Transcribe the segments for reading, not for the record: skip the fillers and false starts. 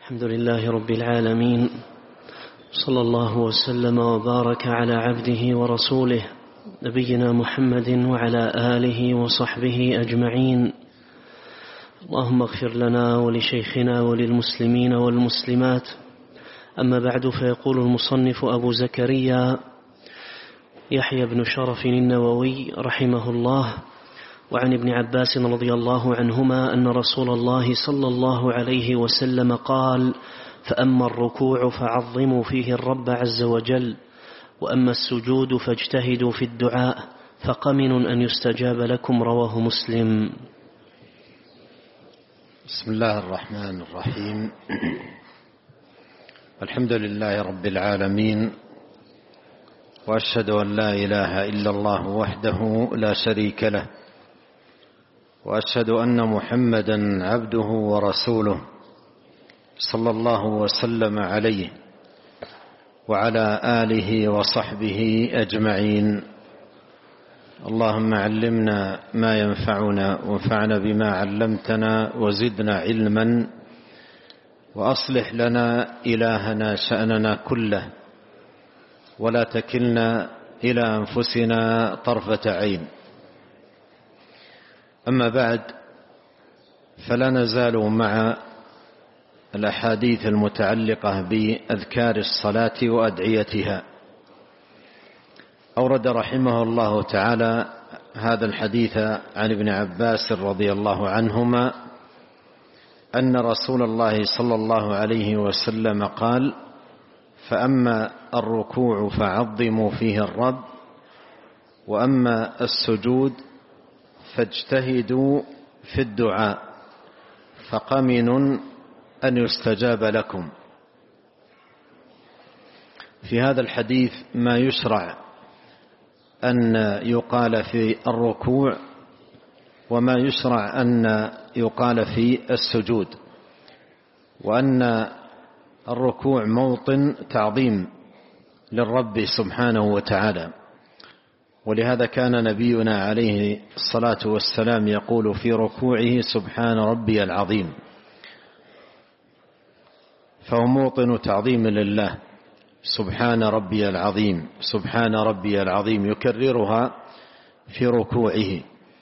الحمد لله رب العالمين، صلى الله وسلم وبارك على عبده ورسوله نبينا محمد وعلى آله وصحبه أجمعين. اللهم اغفر لنا ولشيخنا وللمسلمين والمسلمات. أما بعد، فيقول المصنف أبو زكريا يحيى بن شرف النووي رحمه الله: وعن ابن عباس رضي الله عنهما أن رسول الله صلى الله عليه وسلم قال: فأما الركوع فعظموا فيه الرب عز وجل، وأما السجود فاجتهدوا في الدعاء، فقمن أن يستجاب لكم. رواه مسلم. بسم الله الرحمن الرحيم. الحمد لله رب العالمين، وأشهد أن لا إله إلا الله وحده لا شريك له، وأشهد أن محمدا عبده ورسوله صلى الله وسلم عليه وعلى آله وصحبه أجمعين. اللهم علمنا ما ينفعنا وانفعنا بما علمتنا وزدنا علما، وأصلح لنا إلهنا شأننا كله، ولا تكلنا إلى أنفسنا طرفة عين. أما بعد، فلا نزال مع الأحاديث المتعلقة بأذكار الصلاة وأدعيتها. أورد رحمه الله تعالى هذا الحديث عن ابن عباس رضي الله عنهما أن رسول الله صلى الله عليه وسلم قال: فأما الركوع فعظموا فيه الرب، وأما السجود فاجتهدوا في الدعاء، فقمن أن يستجاب لكم. في هذا الحديث ما يشرع أن يقال في الركوع، وما يشرع أن يقال في السجود، وأن الركوع موطن تعظيم للرب سبحانه وتعالى. ولهذا كان نبينا عليه الصلاة والسلام يقول في ركوعه: سبحان ربي العظيم. فهو موطن تعظيم لله، سبحان ربي العظيم، سبحان ربي العظيم، يكررها في ركوعه.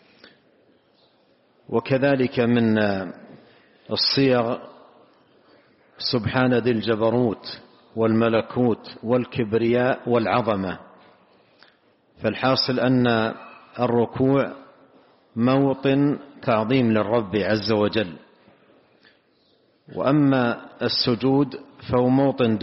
وكذلك من الصيغ سبحان ذي الجبروت والملكوت والكبرياء والعظمة. فالحاصل أن الركوع موطن تعظيم للرب عز وجل، وأما السجود فهو موطن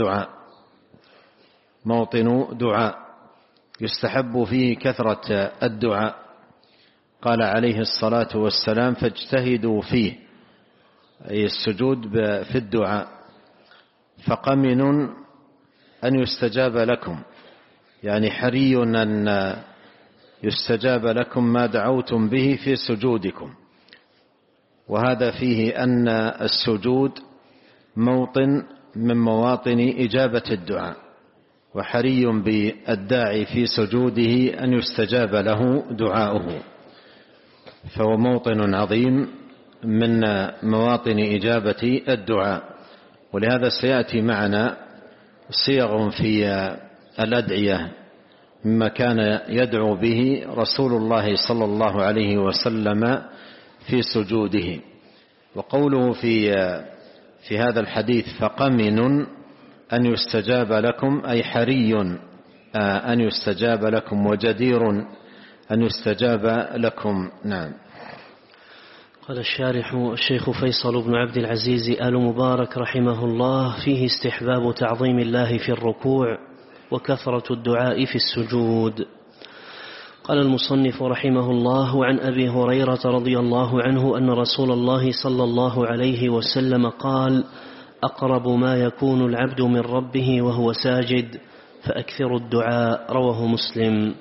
دعاء يستحب فيه كثرة الدعاء. قال عليه الصلاة والسلام: فاجتهدوا فيه، أي السجود في الدعاء، فقمن أن يستجاب لكم، يعني حري أن يستجاب لكم ما دعوتم به في سجودكم. وهذا فيه أن السجود موطن من مواطن إجابة الدعاء، وحري بالداعي في سجوده أن يستجاب له دعاؤه، فهو موطن عظيم من مواطن إجابة الدعاء. ولهذا سيأتي معنا صيغ في الأدعية مما كان يدعو به رسول الله صلى الله عليه وسلم في سجوده. وقوله في هذا الحديث: فقمن أن يستجاب لكم، أي حري أن يستجاب لكم، وجدير أن يستجاب لكم. نعم. قال الشارح الشيخ فيصل بن عبد العزيز آل مبارك رحمه الله: فيه استحباب تعظيم الله في الركوع وكثرة الدعاء في السجود. قال المصنف رحمه الله: وعن أبي هريرة رضي الله عنه أن رسول الله صلى الله عليه وسلم قال: أقرب ما يكون العبد من ربه وهو ساجد، فأكثروا الدعاء. رواه مسلم.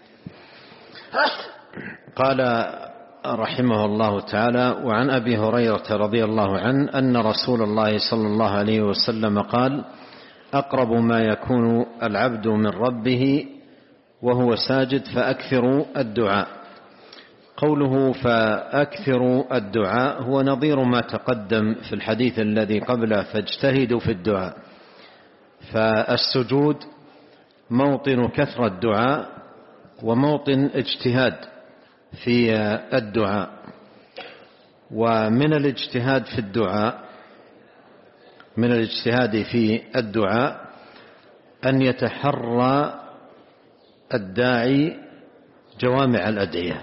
قال رحمه الله تعالى: وعن أبي هريرة رضي الله عنه أن رسول الله صلى الله عليه وسلم قال: أقرب ما يكون العبد من ربه وهو ساجد، فأكثروا الدعاء. قوله فأكثروا الدعاء هو نظير ما تقدم في الحديث الذي قبله فاجتهدوا في الدعاء. فالسجود موطن كثرة الدعاء وموطن اجتهاد في الدعاء. ومن الاجتهاد في الدعاء أن يتحرى الداعي جوامع الأدعية،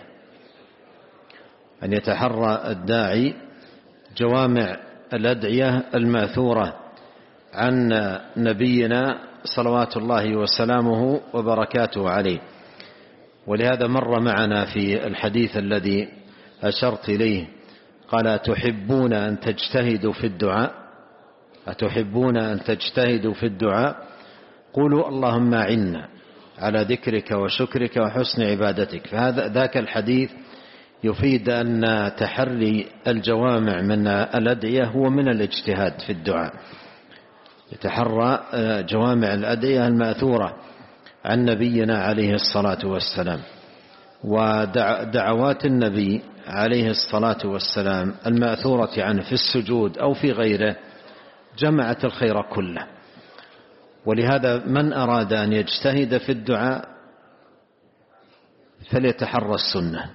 أن يتحرى الداعي جوامع الأدعية الماثورة عن نبينا صلوات الله وسلامه وبركاته عليه. ولهذا مر معنا في الحديث الذي أشرت إليه قال أتحبون أن تجتهدوا في الدعاء؟ أتحبون أن تجتهدوا في الدعاء؟ قولوا اللهم أعنا على ذكرك وشكرك وحسن عبادتك. فهذا ذاك الحديث يفيد أن تحري الجوامع من الأدعية هو من الاجتهاد في الدعاء. يتحرى جوامع الأدعية المأثورة عن نبينا عليه الصلاة والسلام. ودعوات النبي عليه الصلاة والسلام المأثورة عنه في السجود أو في غيره جمعت الخير كله. ولهذا من أراد أن يجتهد في الدعاء فليتحرى السنة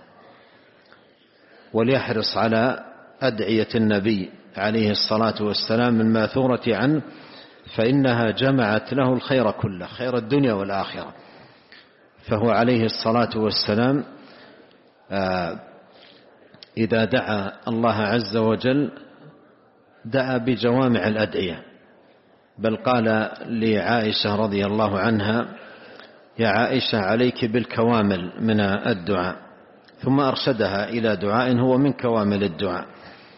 وليحرص على أدعية النبي عليه الصلاة والسلام الماثورة عنه، فإنها جمعت له الخير كله، خير الدنيا والآخرة. فهو عليه الصلاة والسلام إذا دعا الله عز وجل دعا بجوامع الأدعية، بل قال لعائشة رضي الله عنها يا عائشة عليك بالكوامل من الدعاء، ثم أرشدها إلى دعاء هو من كوامل الدعاء: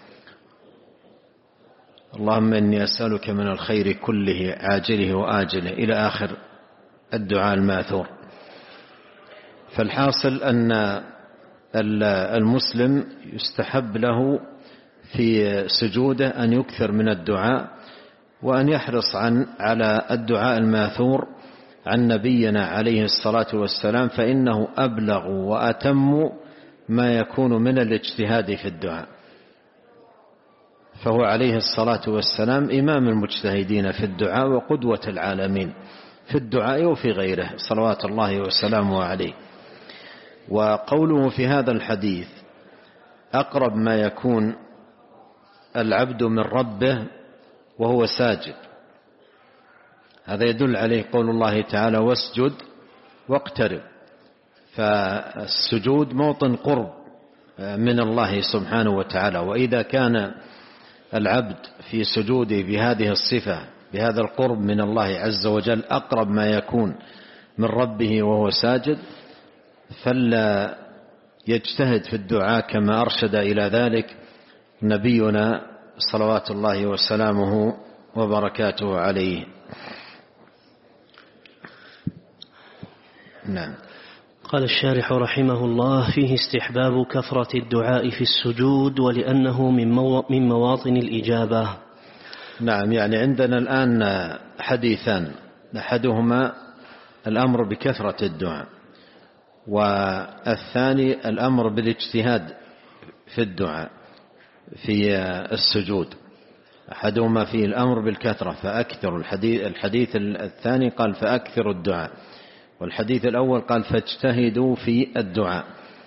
اللهم إني أسألك من الخير كله عاجله وآجله، إلى آخر الدعاء الماثور. فالحاصل أن المسلم يستحب له في سجوده أن يكثر من الدعاء، وأن يحرص على الدعاء الماثور عن نبينا عليه الصلاة والسلام، فإنه أبلغ وأتم ما يكون من الاجتهاد في الدعاء. فهو عليه الصلاة والسلام إمام المجتهدين في الدعاء وقدوة العالمين في الدعاء وفي غيره صلوات الله وسلامه عليه. وقوله في هذا الحديث أقرب ما يكون العبد من ربه وهو ساجد، هذا يدل عليه قول الله تعالى واسجد واقترب. فالسجود موطن قرب من الله سبحانه وتعالى، وإذا كان العبد في سجوده بهذه الصفة بهذا القرب من الله عز وجل أقرب ما يكون من ربه وهو ساجد، فلا يجتهد في الدعاء كما أرشد إلى ذلك نبينا صلوات الله وسلامه وبركاته عليه. نعم. قال الشارح رحمه الله فيه استحباب كثرة الدعاء في السجود ولأنه من مواطن الإجابة. نعم، يعني عندنا الآن حديثان، أحدهما الأمر بكثرة الدعاء، والثاني الأمر بالاجتهاد في الدعاء في السجود. أحدهما فيه الأمر بالكثرة فأكثر، الحديث الثاني قال فأكثر الدعاء، والحديث الأول قال فاجتهدوا في الدعاء.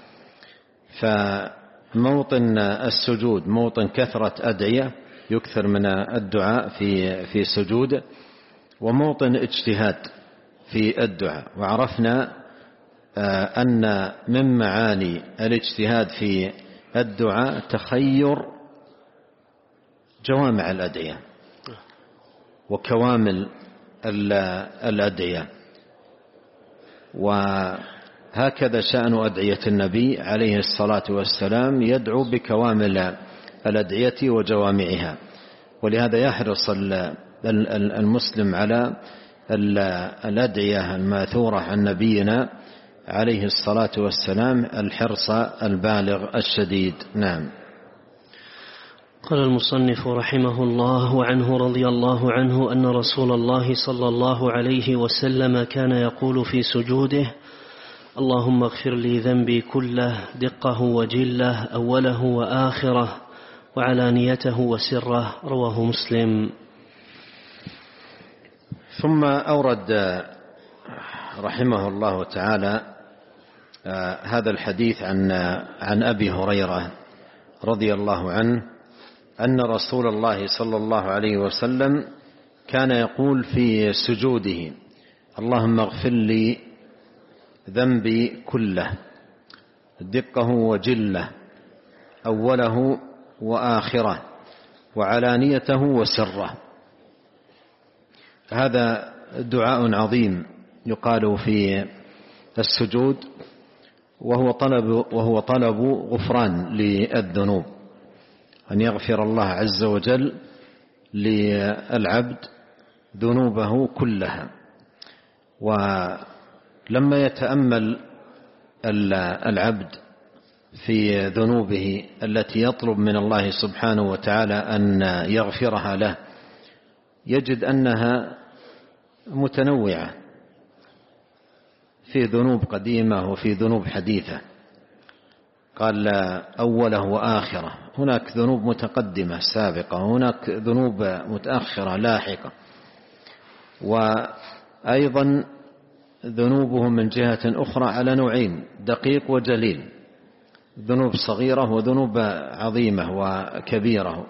فموطن السجود موطن كثرة أدعية يكثر من الدعاء في سجود، وموطن اجتهاد في الدعاء. وعرفنا أن من معاني الاجتهاد في الدعاء تخير جوامع الأدعية وكوامل الأدعية، وهكذا شأن أدعية النبي عليه الصلاة والسلام، يدعو بكوامل الأدعية وجوامعها. ولهذا يحرص المسلم على الأدعية الماثورة عن نبينا عليه الصلاة والسلام الحرص البالغ الشديد. نعم. قال المصنف رحمه الله وعنه رضي الله عنه أن رسول الله صلى الله عليه وسلم كان يقول في سجوده اللهم اغفر لي ذنبي كله دقه وجله أوله وآخره وعلانيته وسره. رواه مسلم. ثم أورد رحمه الله تعالى هذا الحديث عن أبي هريرة رضي الله عنه أن رسول الله صلى الله عليه وسلم كان يقول في سجوده: اللهم اغفر لي ذنبي كله دقه وجله أوله وآخره وعلانيته وسره. هذا دعاء عظيم يقال في السجود، وهو طلب غفران للذنوب، أن يغفر الله عز وجل للعبد ذنوبه كلها. ولما يتأمل العبد في ذنوبه التي يطلب من الله سبحانه وتعالى أن يغفرها له يجد أنها متنوعة، في ذنوب قديمة وفي ذنوب حديثة. قال أوله وآخرة، هناك ذنوب متقدمة سابقة، هناك ذنوب متأخرة لاحقة. وأيضا ذنوبه من جهة أخرى على نوعين: دقيق وجليل، ذنوب صغيرة وذنوب عظيمة وكبيرة.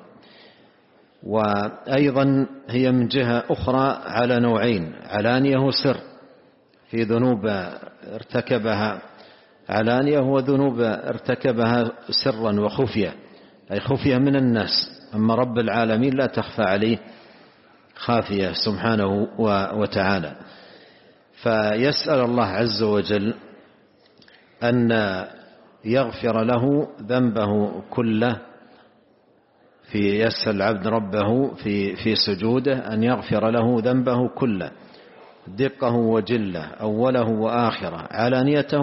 وأيضا هي من جهة أخرى على نوعين: علانية وسر، في ذنوب ارتكبها علانية وذنوب ارتكبها سرا وخفية، أي خفية من الناس، أما رب العالمين لا تخفى عليه خافية سبحانه وتعالى. فيسأل الله عز وجل أن يغفر له ذنبه كله، يسأل العبد ربه في سجوده أن يغفر له ذنبه كله دقه وجله أوله وآخره علانيته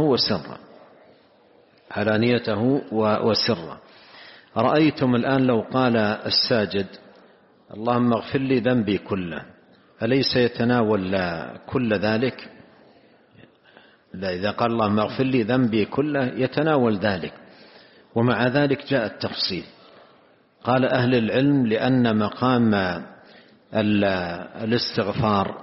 وسره. رأيتم الآن لو قال الساجد: اللهم اغفر لي ذنبي كله، أليس يتناول كل ذلك؟ لا، إذا قال اللهم اغفر لي ذنبي كله يتناول ذلك. ومع ذلك جاء التفصيل. قال أهل العلم: لأن مقام الاستغفار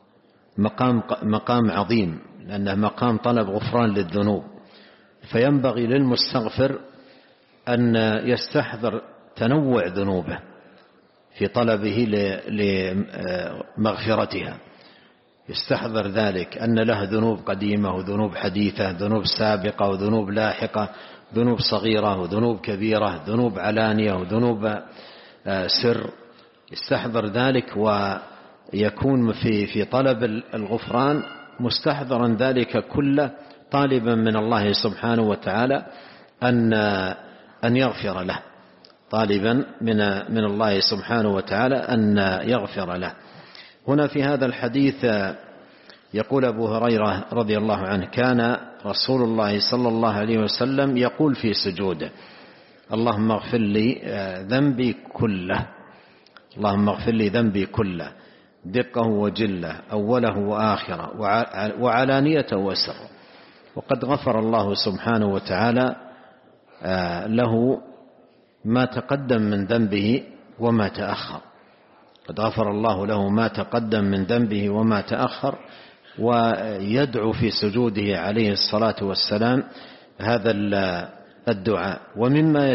مقام عظيم، لأنه مقام طلب غفران للذنوب، فينبغي للمستغفر أن يستحضر تنوع ذنوبه في طلبه لمغفرتها، يستحضر ذلك أن له ذنوب قديمة وذنوب حديثة، ذنوب سابقة وذنوب لاحقة، ذنوب صغيرة وذنوب كبيرة، ذنوب علانية وذنوب سر. يستحضر ذلك ويكون في طلب الغفران مستحضرا ذلك كله، طالبا من الله سبحانه وتعالى أن يغفر له، طالبا من الله سبحانه وتعالى أن يغفر له. هنا في هذا الحديث يقول أبو هريرة رضي الله عنه: كان رسول الله صلى الله عليه وسلم يقول في سجوده: اللهم اغفر لي ذنبي كله، اللهم اغفر لي ذنبي كله دقه وجله أوله وآخره وعلانيته وسره. وقد غفر الله سبحانه وتعالى له ما تقدم من ذنبه وما تأخر، قد غفر الله له ما تقدم من ذنبه وما تأخر. ويدعو في سجوده عليه الصلاة والسلام هذا الدعاء. ومما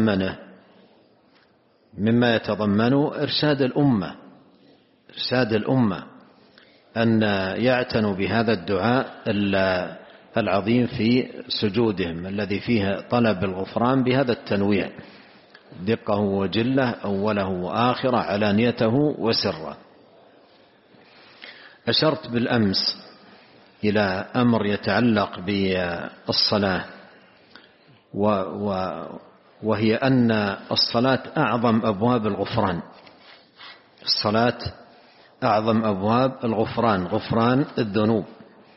يتضمنه إرشاد الأمة أن يعتنوا بهذا الدعاء العظيم في سجودهم الذي فيه طلب الغفران بهذا التنويع: دقه وجله أوله وآخره علانيته وسره. أشرت بالأمس إلى أمر يتعلق بالصلاة، وهي أن الصلاة أعظم أبواب الغفران. الصلاة أعظم أبواب الغفران، غفران الذنوب.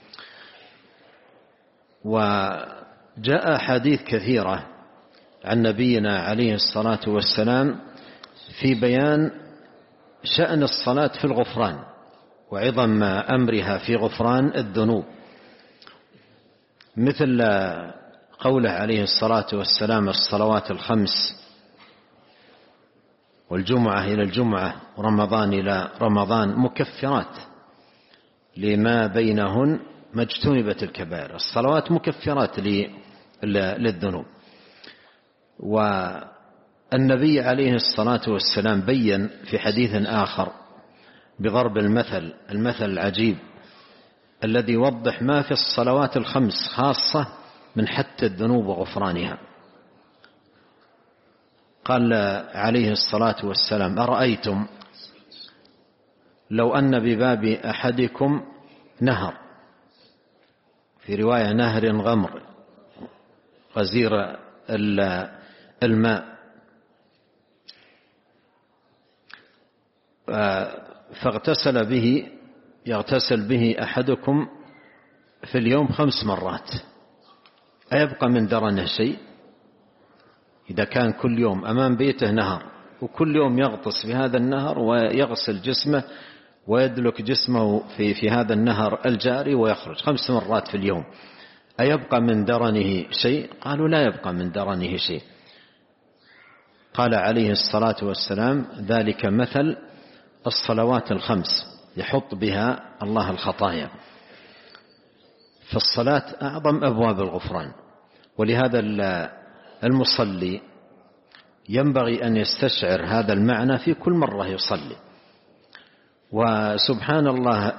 وجاء أحاديث كثيرة عن نبينا عليه الصلاة والسلام في بيان شأن الصلاة في الغفران وعظم أمرها في غفران الذنوب. مثل قوله عليه الصلاة والسلام: الصلوات الخمس والجمعة إلى الجمعة ورمضان إلى رمضان مكفرات لما بينهن ما اجتنبت الكبائر. الصلوات مكفرات للذنوب. والنبي عليه الصلاة والسلام بين في حديث آخر بضرب المثل العجيب الذي يوضح ما في الصلوات الخمس خاصة من حتى الذنوب وغفرانها. قال عليه الصلاة والسلام: أرأيتم لو أن بباب أحدكم نهر، في رواية نهر غمر غزير الماء، يغتسل به أحدكم في اليوم 5 مرات، أيبقى من درنه شيء؟ إذا كان كل يوم أمام بيته نهر وكل يوم يغطس في هذا النهر ويغسل جسمه ويدلك جسمه في هذا النهر الجاري ويخرج 5 مرات في اليوم، أيبقى من درنه شيء؟ قالوا: لا يبقى من درنه شيء. قال عليه الصلاة والسلام: ذلك مثل الصلوات الخمس يحط بها الله الخطايا. فالصلاة أعظم أبواب الغفران، ولهذا المصلي ينبغي أن يستشعر هذا المعنى في كل مرة يصلي. وسبحان الله،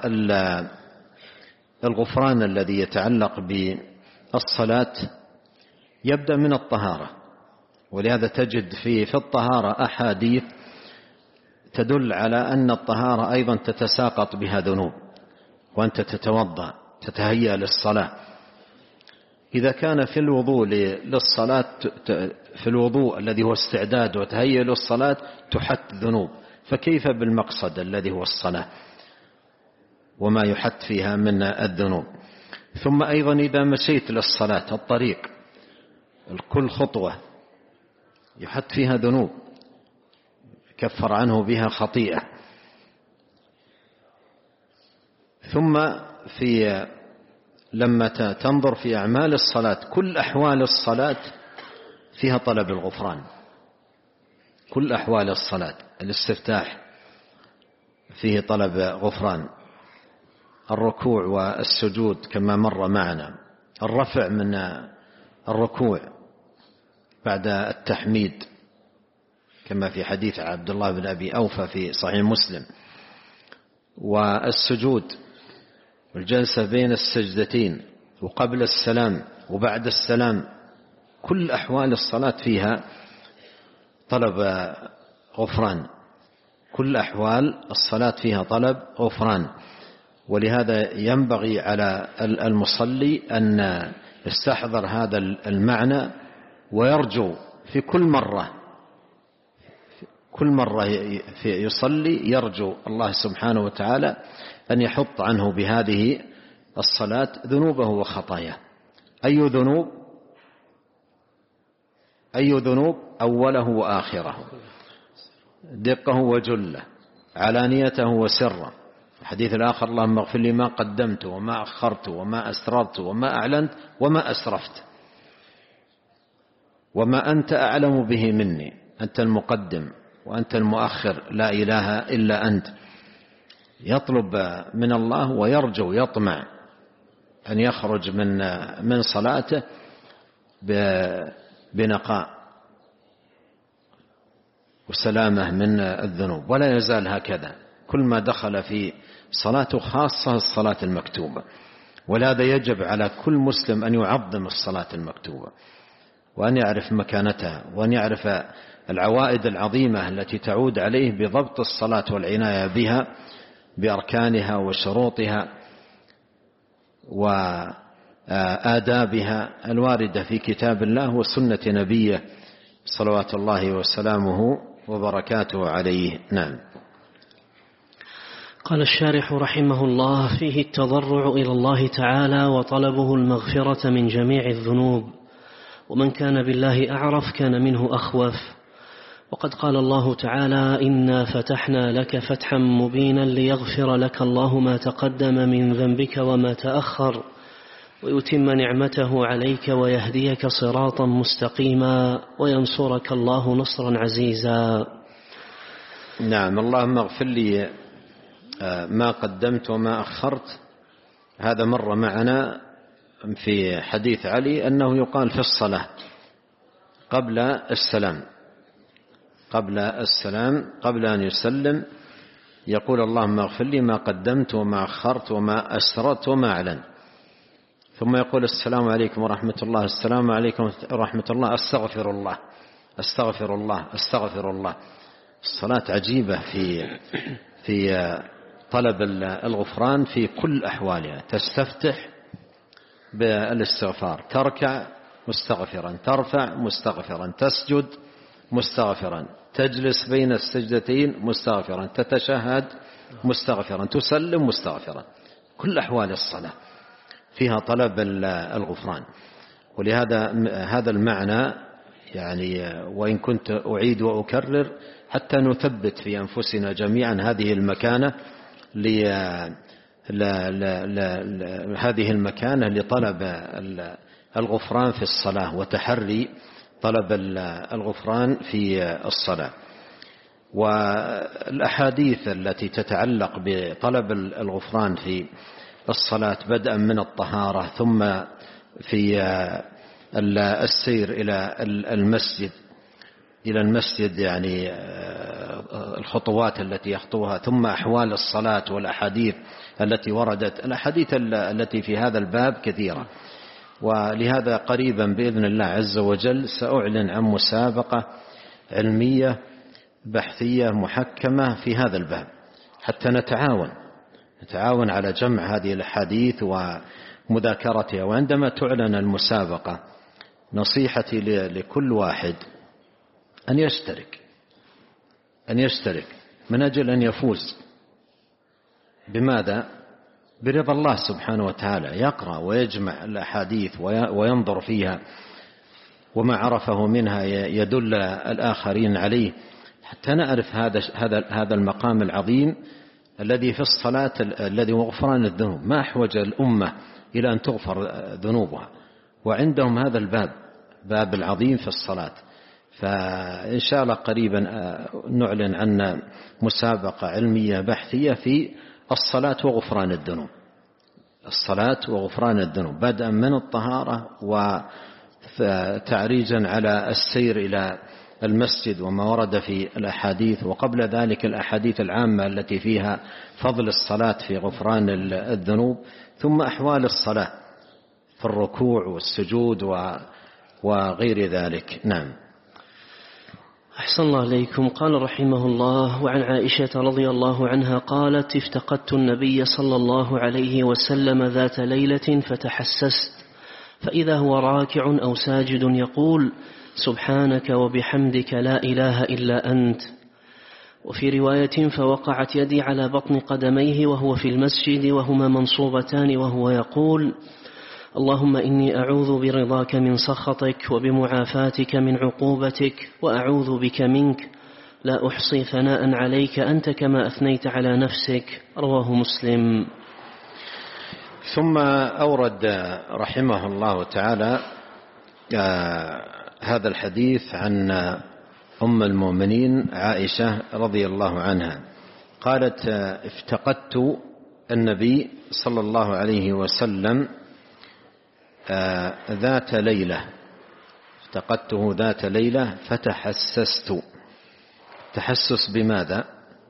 الغفران الذي يتعلق بالصلاة يبدأ من الطهارة، ولهذا تجد في الطهارة أحاديث تدل على أن الطهارة أيضا تتساقط بها ذنوب. وأنت تتوضأ تتهيأ للصلاة، إذا كان في الوضوء للصلاة، في الوضوء الذي هو استعداد وتهيأ للصلاة تحت ذنوب، فكيف بالمقصد الذي هو الصلاة وما يحت فيها من الذنوب؟ ثم أيضا إذا مشيت للصلاة الطريق، كل خطوة يحت فيها ذنوب كفر عنه بها خطيئة. ثم لما تنظر في أعمال الصلاة، كل أحوال الصلاة فيها طلب الغفران، كل أحوال الصلاة. الاستفتاح فيه طلب غفران، الركوع والسجود كما مر معنا، الرفع من الركوع بعد التحميد كما في حديث عبد الله بن أبي أوفى في صحيح مسلم، والسجود والجلسة بين السجدتين وقبل السلام وبعد السلام، كل أحوال الصلاة فيها طلب غفران، كل أحوال الصلاة فيها طلب غفران. ولهذا ينبغي على المصلي أن يستحضر هذا المعنى ويرجو في كل مرة يصلي يرجو الله سبحانه وتعالى أن يحط عنه بهذه الصلاة ذنوبه وخطاياه. أي ذنوب؟ أوله وآخره، دقه وجله، علانيته وسره. الحديث الآخر: اللهم اغفر لي ما قدمت وما أخرت وما أسررت وما أعلنت وما أسرفت وما أنت أعلم به مني، أنت المقدم وأنت المؤخر، لا إله إلا أنت. يطلب من الله ويرجو يطمع أن يخرج من صلاته بنقاء وسلامة من الذنوب، ولا يزال هكذا كل ما دخل في صلاته، خاصة الصلاة المكتوبة. ولهذا يجب على كل مسلم أن يعظم الصلاة المكتوبة، وأن يعرف مكانتها، وأن يعرف العوائد العظيمة التي تعود عليه بضبط الصلاة والعناية بها بأركانها وشروطها وآدابها الواردة في كتاب الله وسنة نبيه صلوات الله وسلامه وبركاته عليه. نعم. قال الشارح رحمه الله: فيه التضرع إلى الله تعالى وطلبه المغفرة من جميع الذنوب، ومن كان بالله أعرف كان منه أخوف. وقد قال الله تعالى: إنا فتحنا لك فتحا مبينا ليغفر لك الله ما تقدم من ذنبك وما تأخر ويتم نعمته عليك ويهديك صراطا مستقيما وينصرك الله نصرا عزيزا. نعم. اللهم اغفر لي ما قدمت وما أخرت. هذا مر معنا في حديث علي أنه يقال في الصلاة قبل السلام قبل أن يسلم يقول اللهم اغفر لي ما قدمت وما أخرت وما أسررت وما أعلنت، ثم يقول السلام عليكم ورحمة الله، السلام عليكم ورحمة الله، أستغفر الله أستغفر الله أستغفر الله. الصلاة عجيبة في طلب الغفران في كل أحوالها. تستفتح بالاستغفار، تركع مستغفرا، ترفع مستغفرا، تسجد مستغفرا، تجلس بين السجدتين مستغفرا، تتشهد مستغفرا، تسلم مستغفرا. كل أحوال الصلاة فيها طلب الغفران. ولهذا هذا المعنى يعني وإن كنت أعيد وأكرر حتى نثبت في أنفسنا جميعا هذه المكانة لطلب الغفران في الصلاة وتحري طلب الغفران في الصلاة. والأحاديث التي تتعلق بطلب الغفران في الصلاة بدءا من الطهارة ثم في السير إلى المسجد يعني الخطوات التي يخطوها، ثم أحوال الصلاة والأحاديث التي وردت. الأحاديث التي في هذا الباب كثيرة، ولهذا قريبا بإذن الله عز وجل سأعلن عن مسابقة علمية بحثية محكمة في هذا الباب حتى نتعاون على جمع هذه الأحاديث ومذاكرتها. وعندما تعلن المسابقة نصيحتي لكل واحد أن يشترك من أجل أن يفوز. بماذا؟ برضا الله سبحانه وتعالى. يقرأ ويجمع الأحاديث وينظر فيها وما عرفه منها يدل الآخرين عليه حتى نعرف هذا المقام العظيم الذي في الصلاة الذي هو غفران الذنوب. ما أحوج الأمة إلى أن تغفر ذنوبها، وعندهم هذا الباب العظيم في الصلاة. فإن شاء الله قريبا نعلن عن مسابقة علمية بحثية في الصلاة وغفران الذنوب، الصلاة وغفران الذنوب بدءا من الطهارة وتعريجا على السير إلى المسجد وما ورد في الأحاديث، وقبل ذلك الأحاديث العامة التي فيها فضل الصلاة في غفران الذنوب، ثم أحوال الصلاة في الركوع والسجود وغير ذلك. نعم. أحسن الله إليكم. قال رحمه الله: وعن عائشة رضي الله عنها قالت: افتقدت النبي صلى الله عليه وسلم ذات ليلة فتحسست فإذا هو راكع أو ساجد يقول: سبحانك وبحمدك لا إله إلا أنت. وفي رواية: فوقعت يدي على بطن قدميه وهو في المسجد وهما منصوبتان وهو يقول: اللهم إني أعوذ برضاك من سخطك وبمعافاتك من عقوبتك وأعوذ بك منك لا أحصي ثناء عليك أنت كما أثنيت على نفسك. رواه مسلم. ثم أورد رحمه الله تعالى هذا الحديث عن أم المؤمنين عائشة رضي الله عنها قالت: افتقدت النبي صلى الله عليه وسلم ذات ليلة، افتقدته ذات ليلة فتحسست. تحسس بماذا؟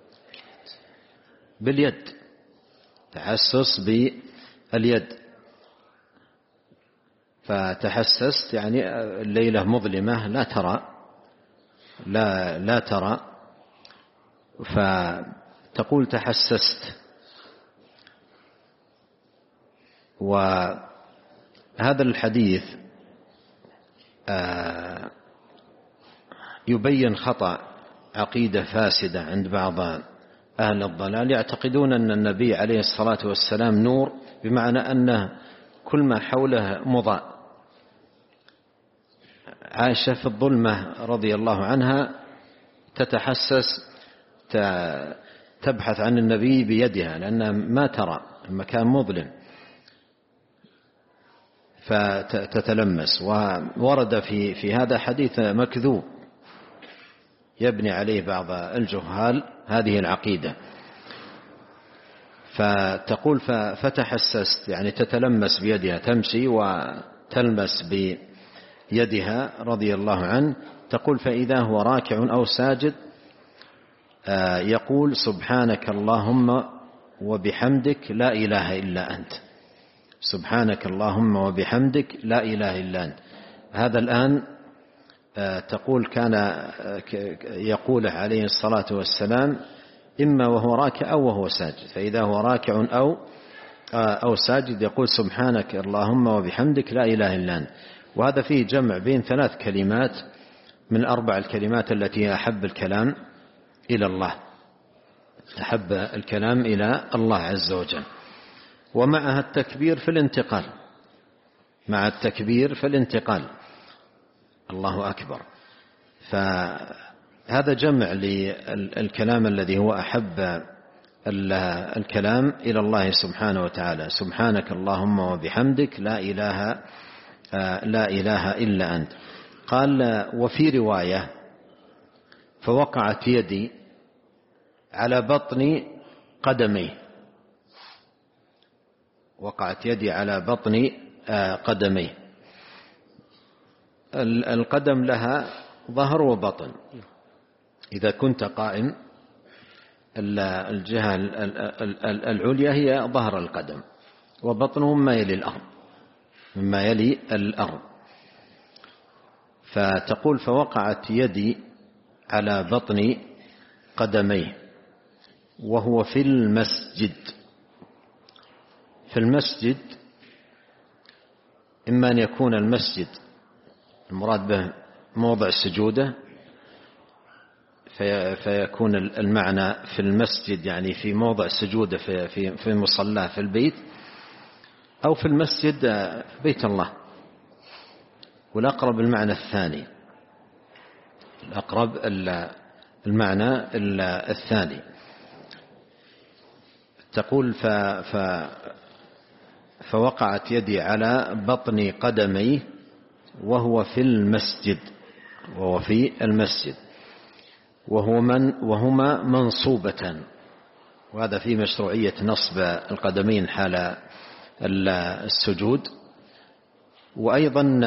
باليد، تحسس باليد. فتحسست يعني الليلة مظلمة لا ترى فتقول تحسست. وهذا الحديث يبين خطأ عقيدة فاسدة عند بعض أهل الضلال، يعتقدون أن النبي عليه الصلاة والسلام نور، بمعنى أن كل ما حوله مضاء. عائشة في الظلمة رضي الله عنها تتحسس، تبحث عن النبي بيدها لأنها ما ترى، المكان مظلم. فتتلمس. وورد في هذا حديث مكذوب يبني عليه بعض الجهال هذه العقيدة. فتقول فتحسست، يعني تتلمس بيدها، تمشي وتلمس بيدها رضي الله عنه. تقول فإذا هو راكع أو ساجد يقول سبحانك اللهم وبحمدك لا إله إلا أنت، سبحانك اللهم وبحمدك لا إله إلا أنت. هذا الآن تقول كان يقوله عليه الصلاة والسلام إما وهو راكع أو وهو ساجد، فإذا هو راكع أو ساجد يقول سبحانك اللهم وبحمدك لا إله إلا أنت. وهذا فيه جمع بين 3 كلمات من 4 الكلمات التي أحب الكلام إلى الله، أحب الكلام إلى الله عز وجل. ومعها التكبير في الانتقال، مع التكبير في الانتقال الله أكبر. فهذا جمع للكلام الذي هو أحب الكلام إلى الله سبحانه وتعالى، سبحانك اللهم وبحمدك لا إله إلا أنت. قال وفي رواية فوقعت يدي على بطن قدمي، وقعت يدي على بطن قدمي. القدم لها ظهر وبطن، إذا كنت قائم الجهة العليا هي ظهر القدم، وبطنه مما يلي الأرض. فتقول فوقعت يدي على بطن قدميه وهو في المسجد. في المسجد إما أن يكون المسجد المراد به موضع السجودة، فيكون المعنى في المسجد يعني في موضع السجودة في مصلاه في البيت، أو في المسجد بيت الله. والأقرب المعنى الثاني، الأقرب المعنى الثاني. تقول فوقعت يدي على بطن قدمي وهو في المسجد، وهو في المسجد، وهما منصوبتان. وهذا في مشروعية نصب القدمين حال السجود. وأيضا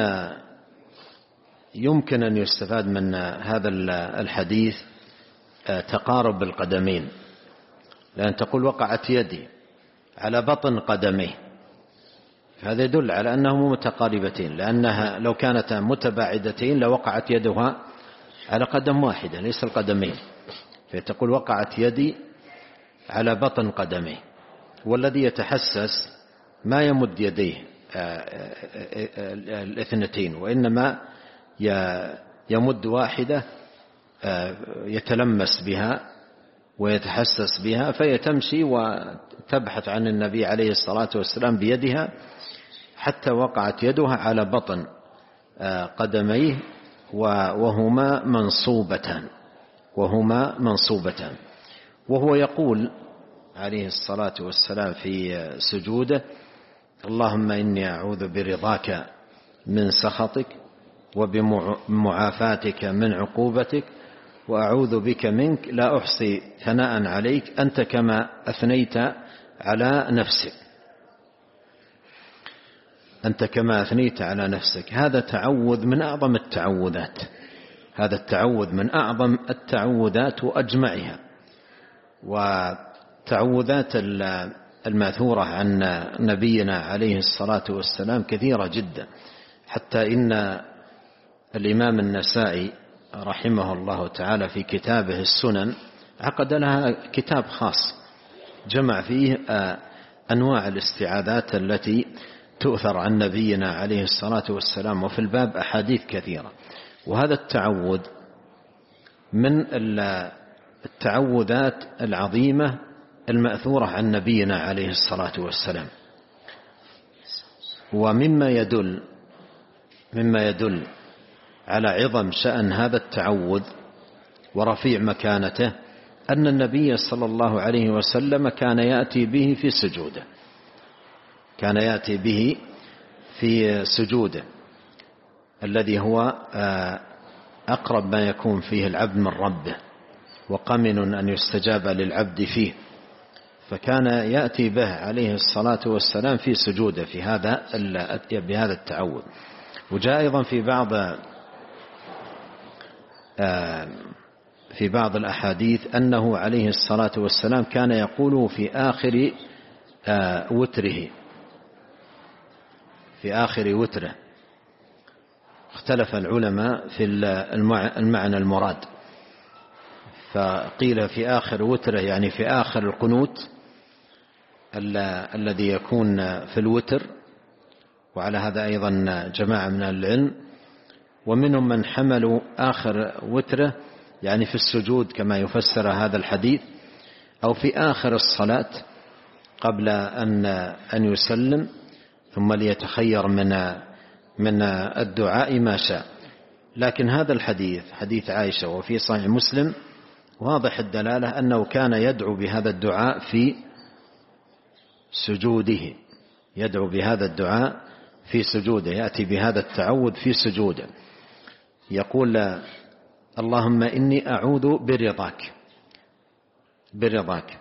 يمكن أن يستفاد من هذا الحديث تقارب القدمين، لأن تقول وقعت يدي على بطن قدميه، هذا يدل على أنهما متقاربتين، لأنها لو كانتا متباعدتين لوقعت يدها على قدم واحدة ليس القدمين. فتقول وقعت يدي على بطن قدميه، والذي يتحسس ما يمد يديه الاثنتين، وإنما يمد واحدة يتلمس بها ويتحسس بها، فهي تمشي وتبحث عن النبي عليه الصلاة والسلام بيدها حتى وقعت يدها على بطن قدميه وهما منصوبتان. وهو يقول عليه الصلاة والسلام في سجوده اللهم إني أعوذ برضاك من سخطك وبمعافاتك من عقوبتك وأعوذ بك منك لا أحصي ثناء عليك أنت كما أثنيت على نفسك، أنت كما أثنيت على نفسك. هذا تعوذ من أعظم التعوذات، هذا التعوذ من أعظم التعوذات وأجمعها. وتعوذات الماثورة عن نبينا عليه الصلاة والسلام كثيرة جدا، حتى إن الإمام النسائي رحمه الله تعالى في كتابه السنن عقد لها كتاب خاص جمع فيه أنواع الاستعاذات التي تؤثر عن نبينا عليه الصلاة والسلام، وفي الباب أحاديث كثيرة. وهذا التعوذ من التعوذات العظيمة المأثورة عن نبينا عليه الصلاة والسلام، ومما يدل على عظم شأن هذا التعوذ ورفيع مكانته أن النبي صلى الله عليه وسلم كان يأتي به في سجوده، كان يأتي به في سجوده الذي هو أقرب ما يكون فيه العبد من ربه، وقمن أن يستجاب للعبد فيه، فكان يأتي به عليه الصلاة والسلام في سجوده بهذا التعوذ. وجاء أيضا في بعض الأحاديث أنه عليه الصلاة والسلام كان يقوله في آخر وتره، في آخر وتره. اختلف العلماء في المعنى المراد، فقيل في آخر وتره يعني في آخر القنوت الذي يكون في الوتر، وعلى هذا أيضا جماعة من العلم. ومنهم من حملوا آخر وتره يعني في السجود كما يفسر هذا الحديث، أو في آخر الصلاة قبل أن يسلم، ثم ليتخير من الدعاء ما شاء. لكن هذا الحديث حديث عائشة وفي صحيح مسلم واضح الدلالة أنه كان يدعو بهذا الدعاء في سجوده، يدعو بهذا الدعاء في سجوده، يأتي بهذا التعوذ في سجوده، يقول: اللهم إني أعوذ برضاك.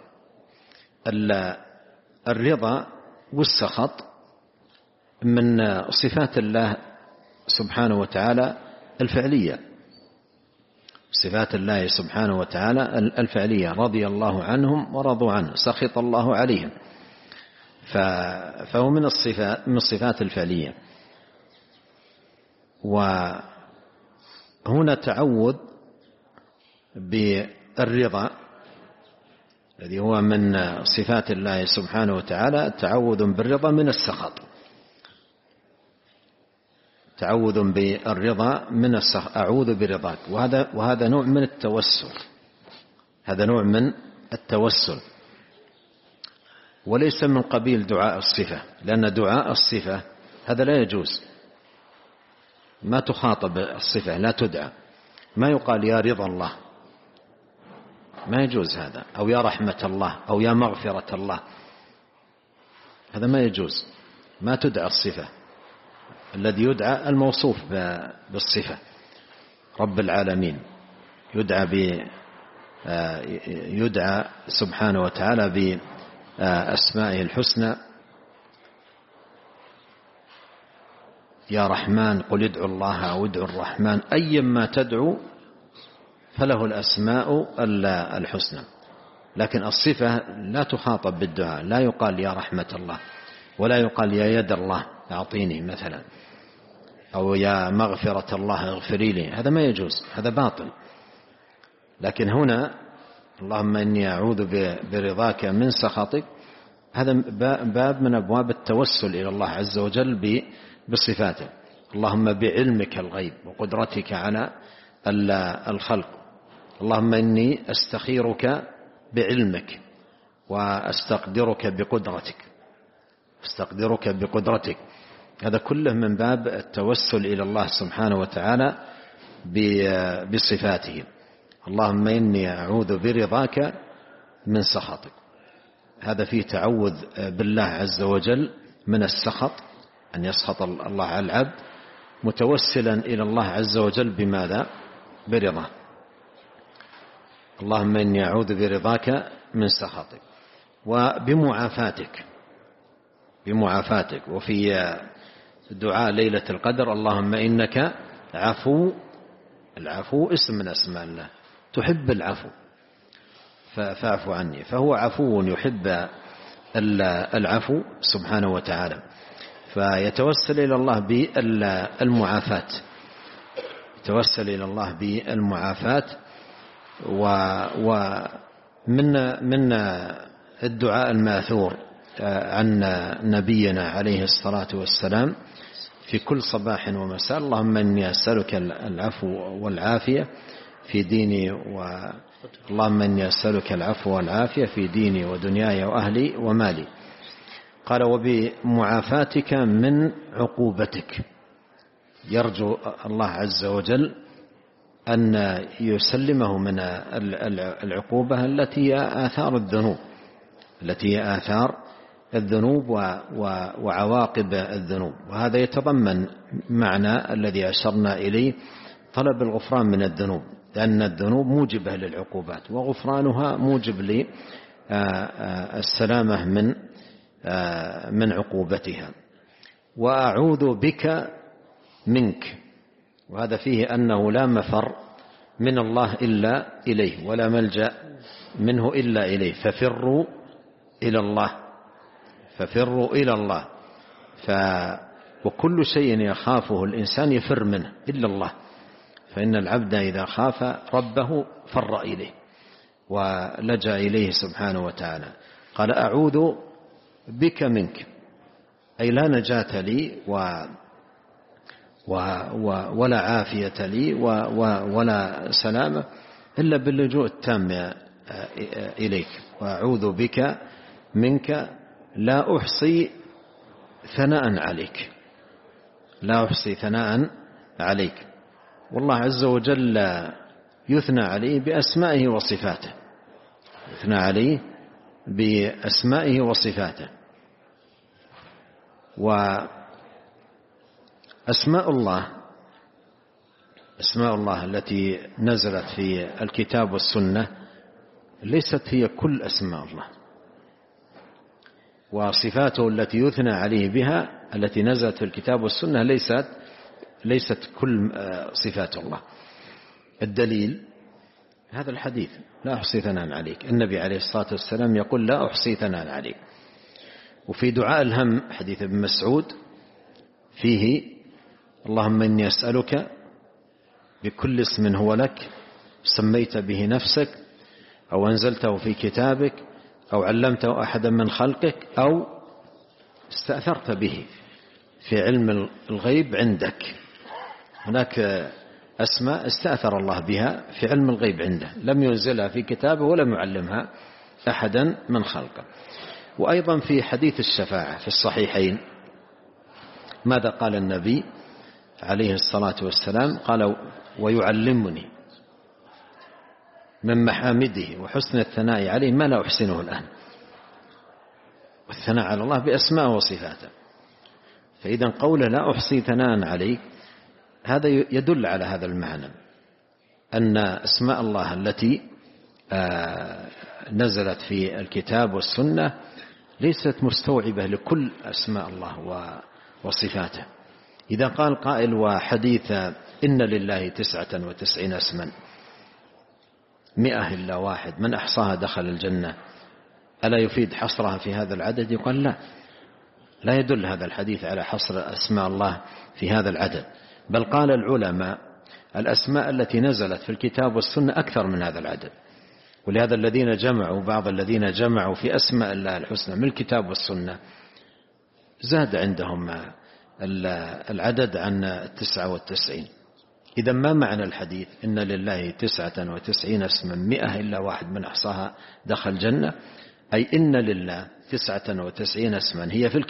الرضا والسخط من صفات الله سبحانه وتعالى الفعلية، صفات الله سبحانه وتعالى الفعلية، رضي الله عنهم ورضوا عنه، سخط الله عليهم، فهو من الصفات الفعلية. وهنا تعوذ بالرضا الذي هو من صفات الله سبحانه وتعالى، تعوذ بالرضا من السخط، تعوذ بالرضا من السخط، أعوذ برضاك. وهذا نوع من التوسل، هذا نوع من التوسل، وليس من قبيل دعاء الصفة، لأن دعاء الصفة هذا لا يجوز، ما تخاطب الصفة، لا تدعى، ما يقال يا رضا الله، ما يجوز هذا، أو يا رحمة الله، أو يا مغفرة الله، هذا ما يجوز، ما تدعى الصفة. الذي يدعى الموصوف بالصفة، رب العالمين، يدعى سبحانه وتعالى بأسمائه الحسنى، يا رحمن قل ادعوا الله أو ادعوا الرحمن، أيما تدعو فله الأسماء الحسنى. لكن الصفة لا تخاطب بالدعاء، لا يقال يا رحمة الله، ولا يقال يا يد الله أعطيني مثلا، أو يا مغفرة الله اغفري لي، هذا ما يجوز، هذا باطل. لكن هنا اللهم إني أعوذ برضاك من سخطك، هذا باب من أبواب التوسل إلى الله عز وجل بصفاته. اللهم بعلمك الغيب وقدرتك على الخلق، اللهم إني أستخيرك بعلمك وأستقدرك بقدرتك، هذا كله من باب التوسل إلى الله سبحانه وتعالى بصفاته. اللهم إني أعوذ برضاك من سخطك، هذا فيه تعوذ بالله عز وجل من السخط، أن يسخط الله على العبد، متوسلا إلى الله عز وجل بماذا؟ برضاه. اللهم إني أعوذ برضاك من سخطك وبمعافاتك، وفي دعاء ليلة القدر اللهم إنك عفو، العفو اسم من أسماء الله، تحب العفو فاعف عني، فهو عفو يحب العفو سبحانه وتعالى، فيتوسل إلى الله بالمعافاة، يتوسل إلى الله بالمعافاة. ومن الدعاء الماثور عن نبينا عليه الصلاة والسلام في كل صباح ومساء: اللهم إني أسألك العفو والعافية في ديني اللهم إني أسألك العفو والعافية في ديني ودنياي وأهلي ومالي. قال: وبمعافاتك من عقوبتك، يرجو الله عز وجل أن يسلمه من العقوبة التي هي آثار الذنوب، التي هي آثار الذنوب وعواقب الذنوب. وهذا يتضمن معنى الذي أشرنا إليه، طلب الغفران من الذنوب، لأن الذنوب موجبة للعقوبات، وغفرانها موجب للسلامة من عقوبتها. وأعوذ بك منك، وهذا فيه أنه لا مفر من الله إلا إليه، ولا ملجأ منه إلا إليه، ففروا إلى الله. وكل شيء يخافه الإنسان يفر منه إلا الله، فإن العبد إذا خاف ربه فر إليه ولجأ إليه سبحانه وتعالى. قال أعوذ بك منك، أي لا نجاة لي ولا عافية لي ولا سلامة إلا باللجوء التام إليك. وأعوذ بك منك لا أحصي ثناء عليك. والله عز وجل يثنى عليه بأسمائه وصفاته. وأسماء الله التي نزلت في الكتاب والسنة ليست هي كل أسماء الله، وصفاته التي يثنى عليه بها التي نزلت في الكتاب والسنة ليست كل صفات الله. الدليل هذا الحديث لا أحصي ثناء عليك، النبي عليه الصلاة والسلام يقول لا أحصي ثناء عليك. وفي دعاء الهم حديث ابن مسعود فيه اللهم إني أسألك بكل اسم هو لك سميت به نفسك أو أنزلته في كتابك أو علمته أحدا من خلقك أو استأثرت به في علم الغيب عندك. هناك أسماء استأثر الله بها في علم الغيب عنده، لم ينزلها في كتابه ولم يعلمها أحدا من خلقه. وأيضا في حديث الشفاعة في الصحيحين ماذا قال النبي عليه الصلاة والسلام؟ قال ويعلمني من محامده وحسن الثناء عليه ما لا أحسنه الآن. والثناء على الله بأسماء وصفاته. فإذا قوله لا أحصي ثناء عليك هذا يدل على هذا المعنى، أن أسماء الله التي نزلت في الكتاب والسنة ليست مستوعبة لكل أسماء الله وصفاته. إذا قال قائل وحديث إن لله 99 اسما 100 إلا واحد من أحصاها دخل الجنة، ألا يفيد حصرها في هذا العدد؟ يقال لا يدل هذا الحديث على حصر أسماء الله في هذا العدد، بل قال العلماء الأسماء التي نزلت في الكتاب والسنة أكثر من هذا العدد. ولهذا بعض الذين جمعوا في أسماء الله الحسنى من الكتاب والسنة زاد عندهم العدد عن 99. إذا ما معنى الحديث إن لله 99 اسما 100 إلا واحد من أحصاها دخل الجنة؟ أي إن لله 99 اسما هي في